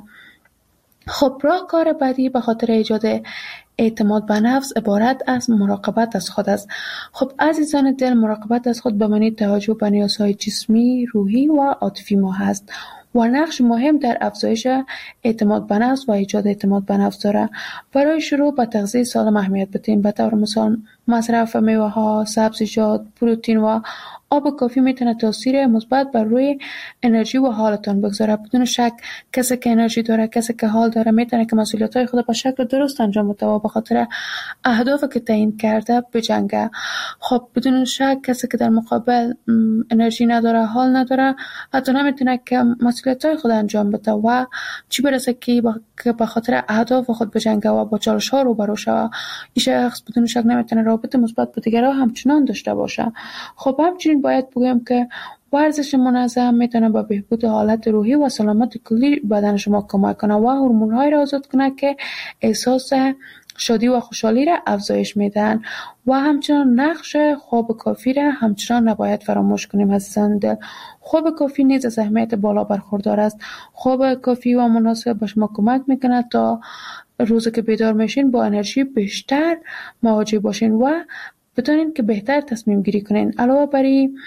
خب راهکار بعدی به خاطر ایجاد اعتماد به نفس عبارت از مراقبت از خود است. خب عزیزان دل، مراقبت از خود به معنی توجه به نیازهای جسمی، روحی و عاطفی ما هست و نقش مهم در افزایش اعتماد به نفس و ایجاد اعتماد به نفس داره. برای شروع به تغذیه سالم اهمیت بدین. به طور مثال مصرف میوه ها، سبزیجات، پروتئین و آب کافی میتونه تاثیر مثبت بر روی انرژی و حالتان بگذاره. بدون شک کسی که انرژی داره، کسی که حال داره، میتونه که مسئولیت‌های خود به شکل درست انجام بده و به خاطر اهدافی که تعیین کرده بجنگه. خب بدون شک کسی که در مقابل انرژی نداره، حال نداره، حتی نمیتونه که مسئولیت‌های خود انجام بده و چی برسه که به خاطر اهداف خود بجنگه و با چالش‌ها روبرو شه. این شخص بدون شک نمیتونه رابطه مثبت با دیگران همچنان داشته باشه. خب همچنین باید بگویم که ورزش منظم میتونه به بهبود حالت روحی و سلامت کلی بدن شما کمک کنه و هورمون‌های را آزاد کنه که احساس شادی و خوشحالی را افزایش میدن و همچنان نقش خواب کافی را همچنان نباید فراموش کنیم عزیزان دل. خواب کافی نیز از اهمیت بالا برخوردار است. خواب کافی و مناسب به شما کمک میکنه تا روزی که بیدار میشین با انرژی بیشتر مواجه باشین و بتونین که بهتر تصمیم گیری کنین. علاوه بر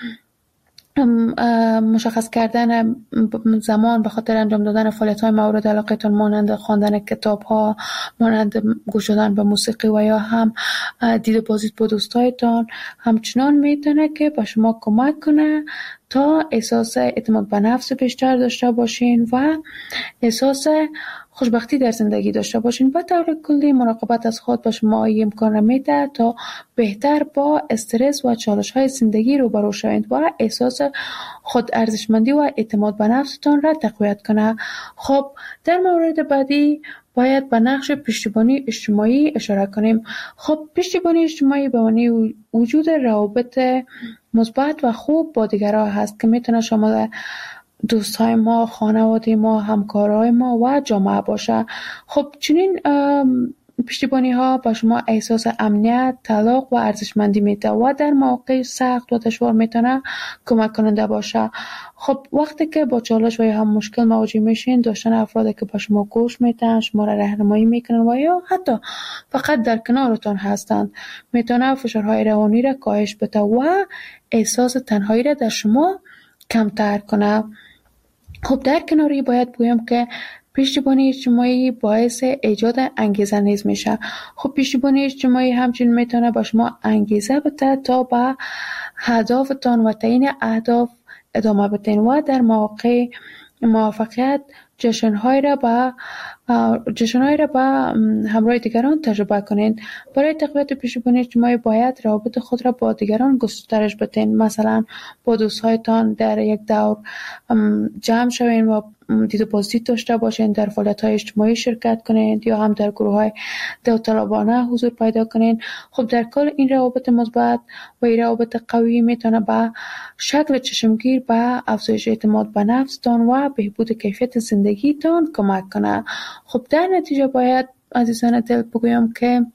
مشخص کردن زمان به خاطر انجام دادن فعالیت‌های مورد علاقتان مانند خواندن کتاب‌ها، مانند گوش دادن به موسیقی و یا هم دید بازدید با دوستایتان همچنان میتونه که به شما کمک کنه تا احساس اعتماد به نفس بیشتر داشته باشین و احساس خوشبختی در زندگی داشته باشین. به طور کلی مراقبت از خود به شما امکان میده تا بهتر با استرس و چالش‌های زندگی روبرو شوید و احساس خود ارزشمندی و اعتماد به نفستان را تقویت کنه. خب در مورد بعدی باید به نقش پشتیبانی اجتماعی اشاره کنیم. خب پشتیبانی اجتماعی به معنی وجود روابط مثبت و خوب با دیگران هست که میتونه شامل دوستای ما، خانواده ما، همکارای ما و جامعه باشه. خب چنین پشتیبانی ها به شما احساس امنیت، تعلق و ارزشمندی میده و در مواقع سخت و دشوار میتونه کمک کننده باشه. خب وقتی که با چالش و یا هم مشکل مواجه میشین، داشتن افرادی که به شما گوش میدن، شما را راهنمایی میکنن و یا حتی فقط در کنارتان هستند میتونه فشارهای روانی را کاهش بده و احساس تنهایی را در شما کمتر کنه. خب در کناری باید بگویم که پشتیبانی اجتماعی باعث ایجاد انگیزه نیز میشه. خب پشتیبانی اجتماعی همچنین میتونه با شما انگیزه بده تا به هدفتان و تعیین اهداف ادامه بدین و در مواقع موفقیت جشن‌های را به همراه دیگران تجربه کنید. برای تقویت پشتیبانی اجتماعی باید روابط خود را با دیگران گسترش بدین. مثلا با دوستایتان در یک دور جمع شوین و دید بازدید داشته باشین، در فعالیت‌های اجتماعی شرکت کنید یا هم در گروه‌های داوطلبانه حضور پیدا کنید. خب در کل این روابط مثبت و این روابط قوی میتونه به شکل چشمگیر به افزایش اعتماد به نفستان و بهبود کیفیت زندگیتان کمک کنه. خب در نتیجه باید عزیزان دل بگویم که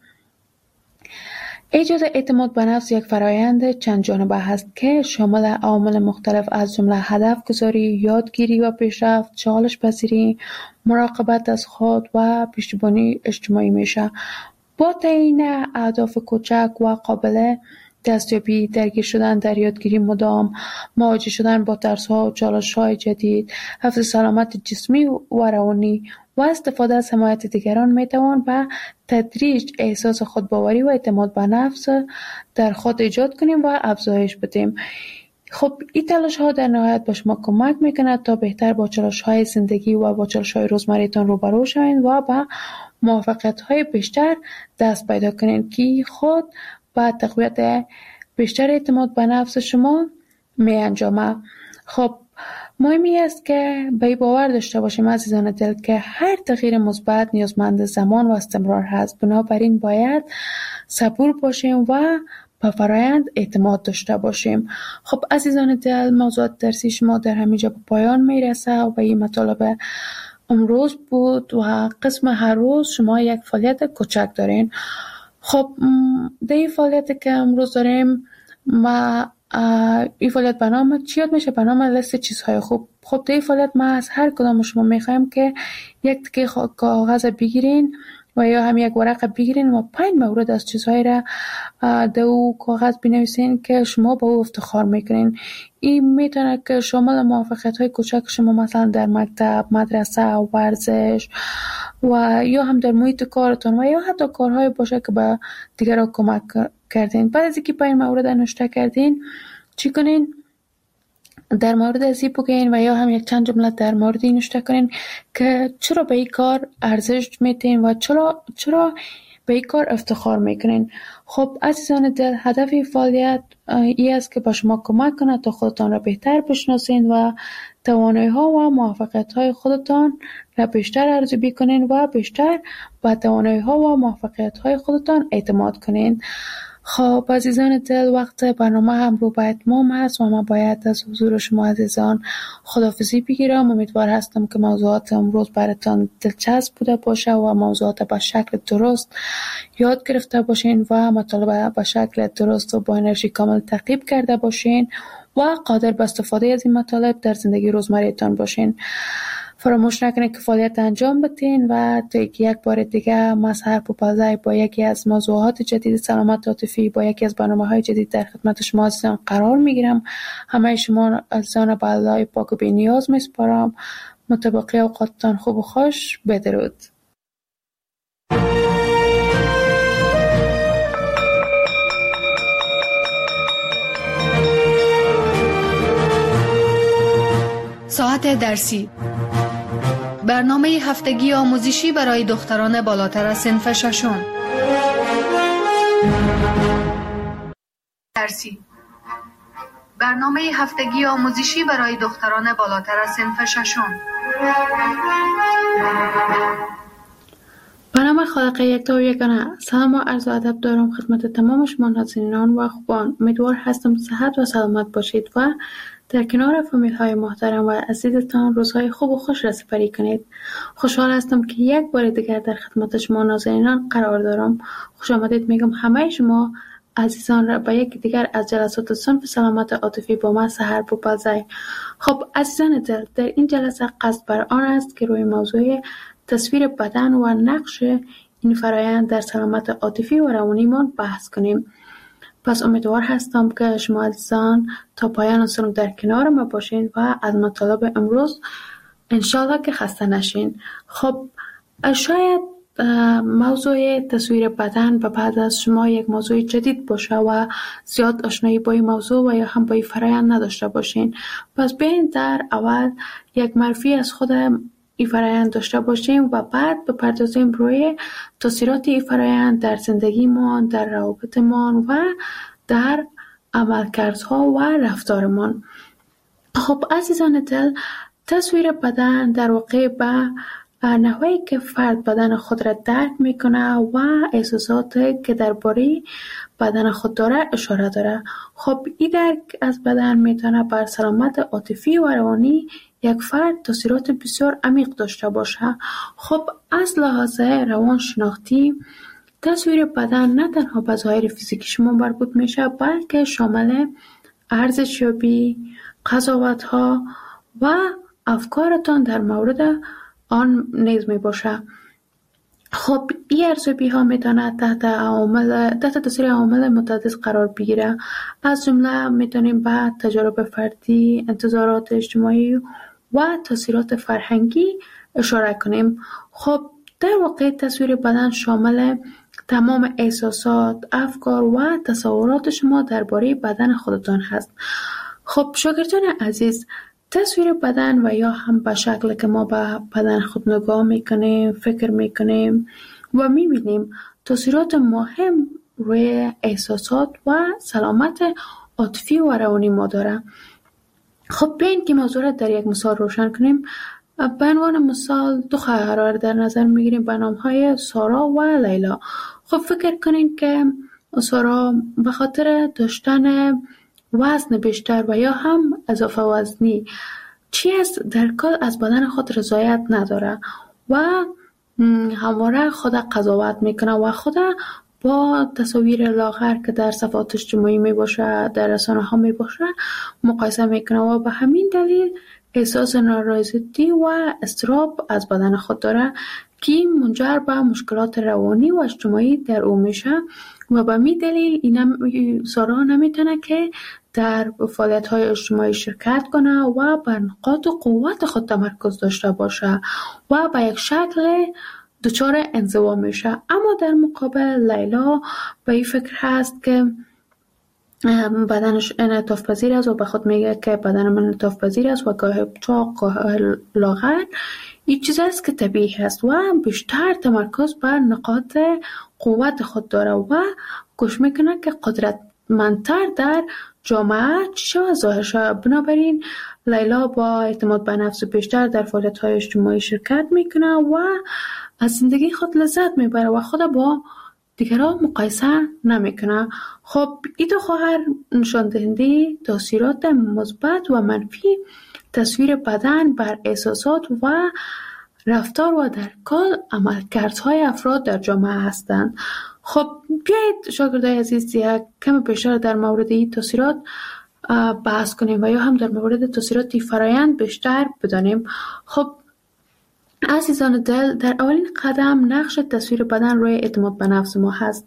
ایجاد اعتماد به نفس یک فرایند چند جانبه هست که شامل عوامل مختلف از جمله هدف گذاری، یادگیری و پیشرفت، چالش پذیری، مراقبت از خود و پشتیبانی اجتماعی میشه. با تعیین اهداف کوچک و قابل دستیابی، درگیر شدن در یادگیری مدام، مواجه شدن با ترس‌ها و چالش‌های جدید، حفظ سلامت جسمی و روانی و استفاده از حمایت دیگران میتوان به تدریج احساس خودباوری و اعتماد به نفس در خود ایجاد کنیم و افزایش بدیم. خب این تلاش ها در نهایت به شما کمک میکنه تا بهتر با چالش های زندگی و با چالش های روزمره‌تان روبرو شوید و به موفقیت های بیشتر دست پیدا کنید که خود با تقویت بیشتر اعتماد به نفس شما می انجامه. خب مهمی است که به باور داشته باشیم عزیزان دل که هر تغییر مثبت نیازمند زمان و استمرار هست. بنابراین باید صبور باشیم و به فرایند اعتماد داشته باشیم. خب عزیزان دل، موضوعات درسی شما در همینجا به پایان میرسه و این مطالب امروز بود و قسم هر روز شما یک فعالیت کوچک دارین. خب در این فعالیتی که امروز داریم ما این فعالیت برنامه چی یاد میشه؟ برنامه لیست چیزهای خوب. خب در این فعالیت ما از هر کدام شما میخوایم که یک تکه کاغذ بگیرین و یا هم یک ورقه بگیرین و 5 مورد از چیزهایی را در او کاغذ بنویسین که شما با او افتخار میکنین. این میتونه که شامل موفقیت های کوچک شما مثلا در مکتب، مدرسه، ورزش و یا هم در محیط کارتون و یا حتی کارهای باشه که به دیگران کمک کردین. بعد از اینکه با این مورد نوشته کردین چی کنین؟ در مورد ازی بگین و یا هم یک چند جمله در مورد این نوشته کنین که چرا به این کار ارزش میتین و چرا به این کار افتخار میکنین. خب عزیزان دل، هدف فعالیت ای است که با شما کمک کنه تا خودتان را بهتر بشناسین و توانایی ها و موفقیت های خودتان را بیشتر ارزیابی کنین و بیشتر با توانایی ها و موفقیت های خودتان اعتماد کنین. خب عزیزان دل، وقت برنامه هم رو به اتمام هست و من باید از حضور شما عزیزان خداحافظی بگیرم. امیدوار هستم که موضوعات امروز براتان دلچسب بوده باشه و موضوعات به شکل درست یاد گرفته باشین و مطالب به شکل درست و با انرژی کامل تعقیب کرده باشین و قادر به استفاده از این مطالب در زندگی روزمره‌تان باشین. فراموش نکنید که فعالیت انجام بدین و تا یک بار دیگه من سحر پوپلزی با یکی از موضوعات جدید سلامت عاطفی با یکی از برنامه‌های جدید در خدمت شما عزیزان قرار میگیرم. همه شما عزیزان به الله پاک و بی نیاز میسپارم. مطابق اوقاتتان خوب و خوش. بدرود. ساعت درسی، برنامه هفتگی آموزشی برای دختران بالاتر از صنف ششم. درسی، برنامه هفتگی آموزشی برای دختران بالاتر از صنف ششم. به نام خالق یکتا و یگانه، سلام و عرض و ادب دارم خدمت تمام شما نازنینان و خوبان. امیدوار هستم صحت و سلامت باشید و در کنار فامیل های محترم و عزیزتان روزهای خوب و خوش را سپری کنید. خوشحال هستم که یک بار دیگر در خدمت شما نازنینان قرار دارم. خوش آمدید میگم همه شما عزیزان را به یک دیگر از جلسات صنف سلامت عاطفی با من سحر پوپلزی. خب عزیزان دل، در این جلسه قصد بر آن است که روی موضوع تصویر بدن و نقش این فرایند در سلامت عاطفی و روانیمان بحث کنیم. پس امیدوار هستم که شما عزیزان تا پایان سنگ در کنار ما باشین و از مطالب امروز انشالله که خسته نشین. خب شاید موضوع تصویر بدن و بعد از شما یک موضوع جدید باشه و زیاد آشنایی با این موضوع و یا هم با این فرایند نداشته باشین. پس بیاین در اول یک معرفی از خود این فرایند داشته باشیم و بعد بپردازیم روی تاثیرات این فرایند در زندگیمان، در روابطمان و در عملکردها و رفتارمان. خب عزیزان دل، تصویر بدن در واقع به نحوی که فرد بدن خود را درک میکنه و احساسات که درباره بدن خود داره اشاره داره. خب این درک از بدن میتونه بر سلامت عاطفی و روانی یک فرد تاثیرات بسیار عمیق داشته باشه. خب از لحاظ روانشناختی تصویر بدن نه تنها به ظاهر فیزیکی شما مربوط میشه، بلکه شامل ارزشیابی، قضاوت‌ها و افکارتان در مورد آن نیز می باشه. خب این ارزیابی ها میتونه تحت تاثیر عوامل متعدد قرار بگیره. از جمله میتونیم به تجارب فردی، انتظارات اجتماعی و تاثیرات فرهنگی اشاره کنیم. خب در واقع تصویر بدن شامل تمام احساسات، افکار و تصورات شما درباره بدن خودتان هست. خب شاگردان عزیز، تصویر بدن و یا هم به شکل که ما به بدن خود نگاه میکنیم، فکر میکنیم و میبینیم تاثیرات مهم روی احساسات و سلامت عاطفی و روانی ما داره. خب بیاین که موضوع را در یک مثال روشن کنیم. به عنوان مثال دو خواهر را در نظر میگیریم به نامهای سارا و لیلا. خب فکر کنین که سارا به خاطر داشتن وزن بیشتر و یا هم اضافه وزنی در کل از بدن خود رضایت نداره و همواره خود قضاوت میکنه و خود با تصاویر لاغر که در صفحات اجتماعی می باشه، در رسانه ها می باشه مقایسه میکنه و به همین دلیل احساس نارضایتی و اضطراب از بدن خود داره که منجر به مشکلات روانی و اجتماعی در او میشه و به می دلیل سارا نمیتونه که در فعالیت‌های اجتماعی شرکت کنه و بر نقاط قوت خود تمرکز داشته باشه و به یک شکل دچار انزوا میشه. اما در مقابل لیلا به این فکر هست که بدنش انعطاف پذیر است و به خود میگه که بدن من انعطاف پذیر است و گاه چاق گاه لاغر، این چیز است که طبیعی است و بیشتر تمرکز بر نقاط قوت خود داره و گوش میکنه که قدرتمندتر در جامعه چی شود ظاهر شود. بنابراین لیلا با اعتماد به نفس بیشتر در فعالیت‌های اجتماعی شرکت میکنه و از زندگی خود لذت میبره و خود با دیگران مقایسه نمیکنه. خب این دو خواهر نشان دهنده تاثیرات مثبت و منفی تصویر بدن بر احساسات و رفتار و در کل عملکردهای افراد در جامعه هستند. خب بیایید شاگردای عزیز یک کم بیشتر در مورد این تاثیرات بحث کنیم و یا هم در مورد تاثیرات فرایند بیشتر بدانیم. خب عزیزان دل، در اولین قدم نقش تصویر بدن روی اعتماد به نفس ما هست.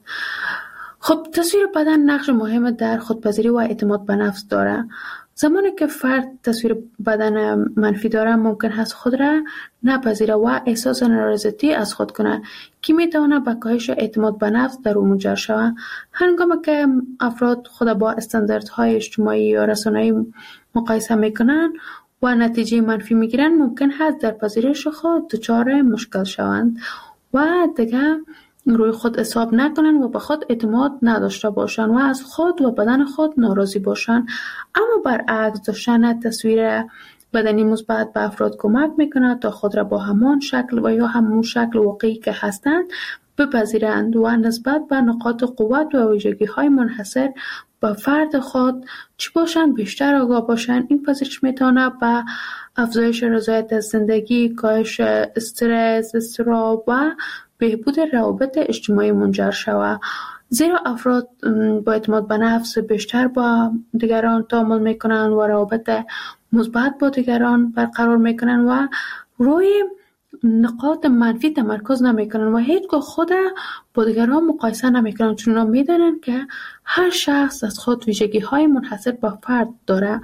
خب تصویر بدن نقش مهم در خودپذیری و اعتماد به نفس داره. زمانی که فرد تصویر بدن منفی داره ممکن هست خود را نپذیره و احساس نارضایتی از خود کنه که میتونه به کاهش اعتماد به نفس در او منجر شود. هنگامی که افراد خود با استانداردهای اجتماعی یا رسانه‌ای مقایسه میکنن و نتیجه منفی میگیرن ممکن هست در پذیرش خود دچار مشکل شوند و دیگه روی خود حساب نکنن و به خود اعتماد نداشته باشن و از خود و بدن خود ناراضی باشن. اما برعکس داشتن تصویر بدنی مثبت به افراد کمک میکنه تا خود را با همان شکل و یا همون شکل واقعی که هستند بپذیرند و نسبت به نقاط قوت و ویژگی های منحصر به فرد خود چی باشن بیشتر آگاه باشن. این پذیرش میتونه به افزایش رضایت از زندگی، کاهش استرس، اضطراب و بهبود روابط اجتماعی منجر شود. زیرا افراد با اعتماد به نفس بیشتر با دیگران تعامل میکنن و روابط مثبت با دیگران برقرار میکنن و روی نقاط منفی تمرکز نمیکنن و هیچگاه خود با دیگران مقایسه نمیکنن، چون اونا میدونن که هر شخص از خود ویژگی های منحصر به فرد داره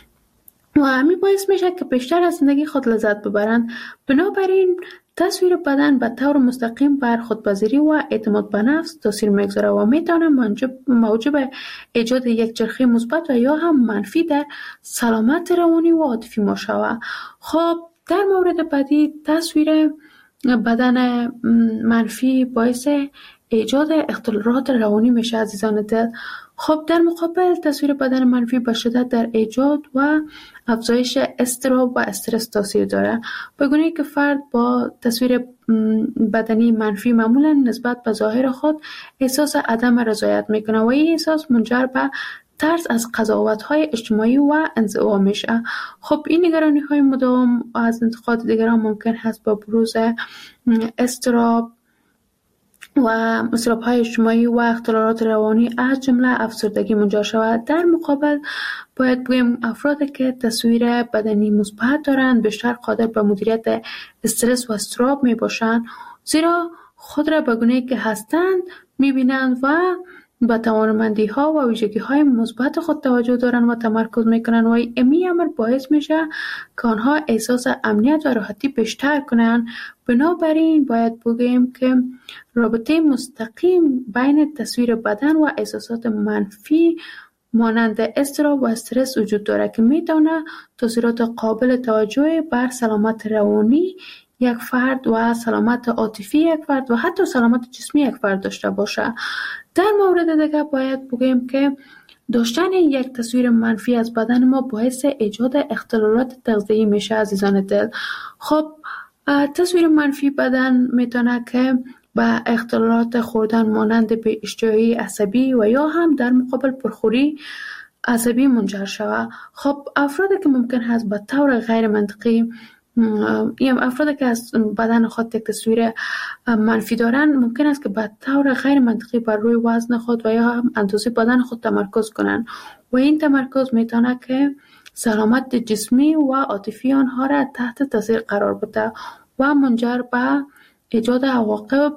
و همین باعث میشه که بیشتر از زندگی خود لذت ببرن. بنابراین تصویر بدن به طور مستقیم بر خودپذیری و اعتماد به نفس تاثیر میگذاره و میتونه موجب ایجاد یک چرخه مثبت و یا هم منفی در سلامت روانی و عاطفی ما شود. خب در مورد بعدی تصویر بدن منفی باعث ایجاد اختلالات روانی میشه عزیزان دل. خب در مقابل تصویر بدن منفی به شدت در ایجاد و افزایش اضطراب و استرس تاثیر داره، به گونه‌ای که فرد با تصویر بدنی منفی معمولا نسبت به ظاهر خود احساس عدم رضایت میکنه و این احساس منجر به ترس از قضاوت‌های اجتماعی و انزوا میشه. خب این نگرانی‌های مداوم از انتقاد دیگران ممکن هست با بروز اضطراب و اضطراب‌های اجتماعی و اختلالات روانی از جمله افسردگی منجر شود. در مقابل باید بگیم افرادی که تصویر بدنی مثبت دارند بیشتر قادر به مدیریت استرس و اضطراب می باشند، زیرا خود را به گونه‌ای که هستند می‌بینند و به توانمندی‌ها و ویژگی‌های مثبت خود توجه دارند و تمرکز می‌کنند و این امر باعث میشه که آنها احساس امنیت و راحتی بیشتر کنند. بنابراین باید بگیم که رابطه مستقیم بین تصویر بدن و احساسات منفی مانند اضطراب و استرس وجود دارد که میتونه تاثیرات قابل توجهی بر سلامت روانی یک فرد و سلامت عاطفی یک فرد و حتی سلامت جسمی یک فرد داشته باشه. در مورد دیگه باید بگیم که داشتن یک تصویر منفی از بدن ما باعث ایجاد اختلالات تغذیه‌ای میشه عزیزان دل. خب تصویر منفی بدن میتونه که به اختلالات خوردن مانند به اشتهایی عصبی و یا هم در مقابل پرخوری عصبی منجر شود. خب افرادی که ممکن هست به طور غیر منطقی افرادی که از بدن خود یک تصویر منفی دارن ممکن است که به طور غیر منطقی بر روی وزن خود و یا هم اندازه بدن خود تمرکز کنند و این تمرکز میتونه که سلامت جسمی و عاطفی آنها را تحت تاثیر قرار بده و منجر به ایجاد عواقب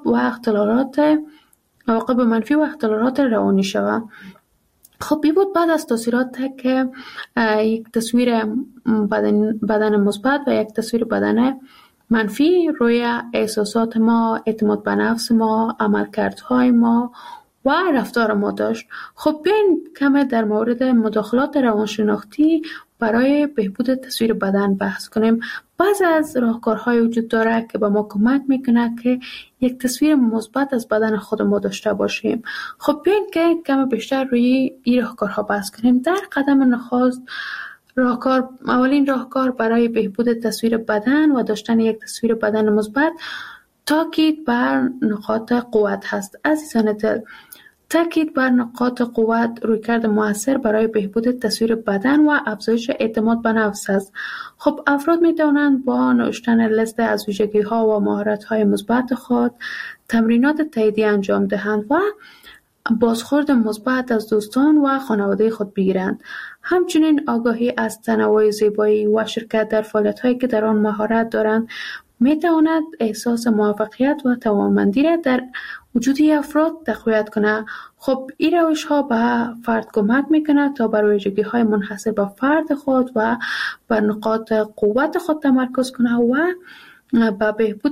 منفی و اختلالات روانی شود. خب این بود بعد از تاثیرات که یک تصویر بدن مثبت و یک تصویر بدن منفی روی احساسات ما، اعتماد به نفس ما، عملکردهای ما و رفتار ما داشت. خب بیاین کمی در مورد مداخلات روانشناختی برای بهبود تصویر بدن بحث کنیم. بعضی از راهکارهای وجود داره که به ما کمک میکنه که یک تصویر مثبت از بدن خود ما داشته باشیم. خب بیاین که کمی بیشتر روی این راهکارها بحث کنیم. در قدم نخست اولین راهکار برای بهبود تصویر بدن و داشتن یک تصویر بدن مثبت تاکید بر نقاط قوت هست. عزیزان دل، تاکید بر نقاط قوت رویکرد مؤثر برای بهبود تصویر بدن و افزایش اعتماد به نفس است. خب افراد می توانند با نوشتن لیست از ویژگی‌ها و مهارت‌های مثبت خود تمرینات تاییدی انجام دهند و بازخورد مثبت از دوستان و خانواده خود بگیرند. همچنین آگاهی از تنوع زیبایی و شرکت در فعالیت‌هایی که در آن مهارت دارند می‌تواند احساس موفقیت و توانمندی را در وجود افراد تقویت کند. خب این روش‌ها به فرد کمک می‌کند تا بر ویژگی‌های منحصر به فرد خود و بر نقاط قوت خود تمرکز کند و به بهبود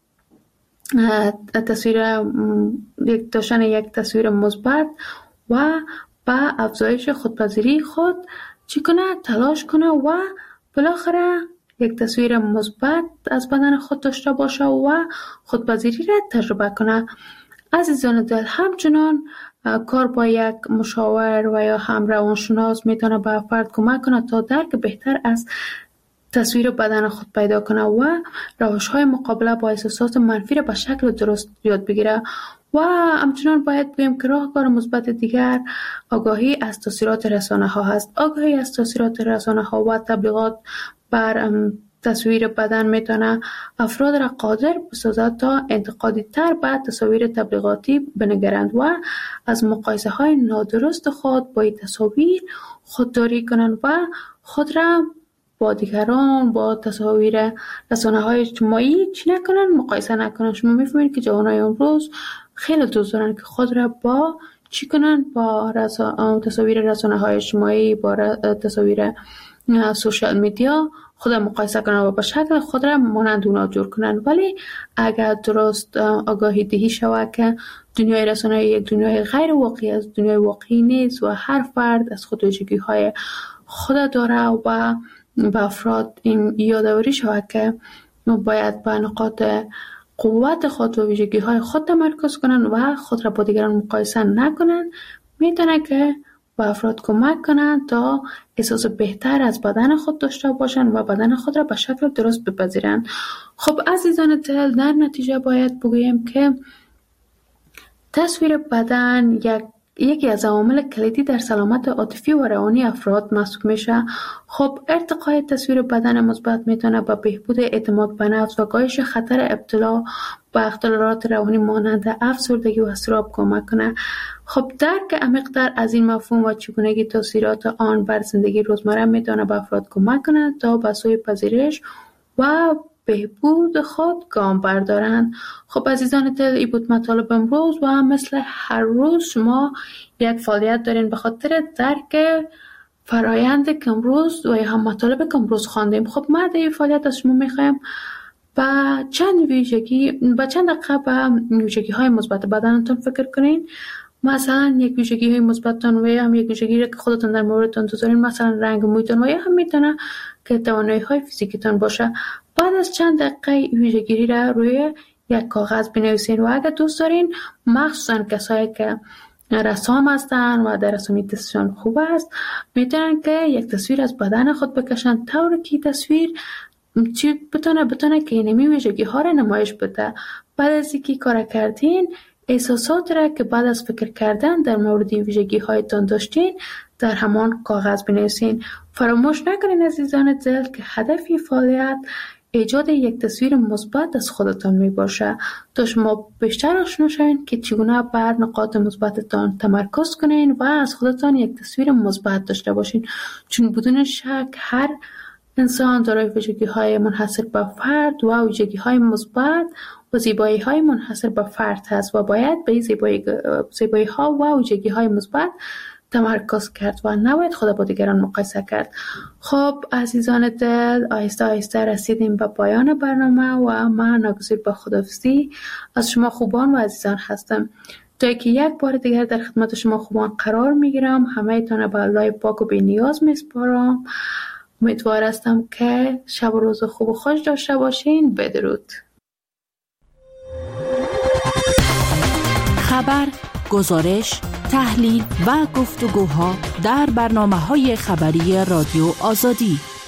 داشتن یک تصویر مثبت و به افزایش خودپذیری خود تلاش کنه و بالاخره یک تصویر مثبت از بدن خود داشته باشه و خودپذیری را تجربه کنه. عزیزان دل، همچنان کار با یک مشاور و یا هم روانشناس میتونه به فرد کمک کنه تا درک بهتر از تصویر بدن خود پیدا کنه و روش‌های مقابله با احساسات منفی را به شکل درست یاد بگیره. و همچنان باید بگیم که راهکار مثبت دیگر آگاهی از تاثیرات رسانه‌ها هست. آگاهی از تاثیرات رسانه‌ها و تبلیغات بر تصویر بدن میتونه افراد را قادر بسازد تا انتقادی تر به تصاویر تبلیغاتی بنگرند و از مقایسه های نادرست خود با این تصاویر خودداری کنند و خود را با دیگران، با تصاویر رسانه‌های اجتماعی چی نکنن، مقایسه نکنن. شما میفهمید که جوانای امروز خیلی دوست دارن که خود را با چی کنن، با تصاویر رسانه‌های اجتماعی، با تصاویر سوشال میدیا خود مقایسه کنن و به شکل خود را مانند اونا جور کنن. ولی اگر درست آگاهی دهی شود که دنیای رسانه‌ای یک دنیای غیر واقعی است، دنیای واقعی نیست و هر فرد از خود ویژگی‌های خود داره و به افراد این یادآوری شود که باید به نقاط قوت خود و ویژگی‌های خود تمرکز کنن و خود را با دیگران مقایسه نکنن، میتونه که به افراد کمک کنند تا احساس بهتر از بدن خود داشته باشند و بدن خود را به شکل درست بپذیرند. خب عزیزان دل، در نتیجه باید بگوییم که تصویر بدن یکی از عوامل کلیدی در سلامت عاطفی و روانی افراد محسوب میشه. خب ارتقای تصویر بدن مثبت میتونه به بهبود اعتماد به نفس و کاهش خطر ابتلا به اختلالات روانی مانند افسردگی و اضطراب کمک کنه. خب درک عمیق‌تر از این مفهوم و چگونگی تاثیرات آن بر زندگی روزمره میتونه به افراد کمک کنه تا به سوی پذیرش و بهبود خود گام بردارند. خب عزیزان دل، این بود مطالب امروز و مثل هر روز شما یک فعالیت دارین به خاطر درک فرایند که امروز و یا هم مطالب که امروز خواندیم. خب ما در این فعالیت از شما میخوایم با چند دقیقه به ویژگی های مثبت بدنتون فکر کنین. مثلا یک ویژگی های مثبتتون و یا هم یک ویژگی که خودتون در موردتون دوست دارین، مثلا رنگ مویتون و یا هم میتونه که توانایی های فیزیکتون باشه. بعد از چند دقیقه ویژگی را روی یک کاغذ بنویسین و اگر دوست دارین، مخصوصا کسایی که رسام هستن و در رسامی دستشان خوب است، میتونن که یک تصویر از بدن خود بکشن طوری که تصویر بتونه که اینمی ویژگی ها را نمایش بده. بعد از اینکه کار کردین، احساسات را که بعد از فکر کردن در مورد ویژگی هایتان داشتین در همان کاغذ بنویسین. فراموش نکنین عزیزان دل که هدف فعالیت ایجاد یک تصویر مثبت از خودتان می باشه تا شما بیشتر آشنا شوین که چگونه بر نقاط مثبتتان تمرکز کنین و از خودتان یک تصویر مثبت داشته باشین، چون بدون شک هر انسان دارای ویژگی‌های منحصر به فرد و ویژگی‌های مثبت و زیبایی‌های منحصر به فرد هست و باید به این زیبایی‌ها و ویژگی‌های مثبت تمرکز کرد و نباید خود با دیگران مقایسه کرد. خب عزیزان دل، آهسته آهسته رسیدیم به پایان برنامه و من ناگزیر به خداحافظی از شما خوبان و عزیزان هستم. تا که یک بار دیگر در خدمت شما خوبان قرار میگیرم. همه تان به الله پاک و بی نیاز میسپارم. امیدوار هستم که شب و روز خوب و خوش داشته باشین. بدرود. خبر، گزارش، تحلیل و گفتگوها در برنامه‌های خبری رادیو آزادی.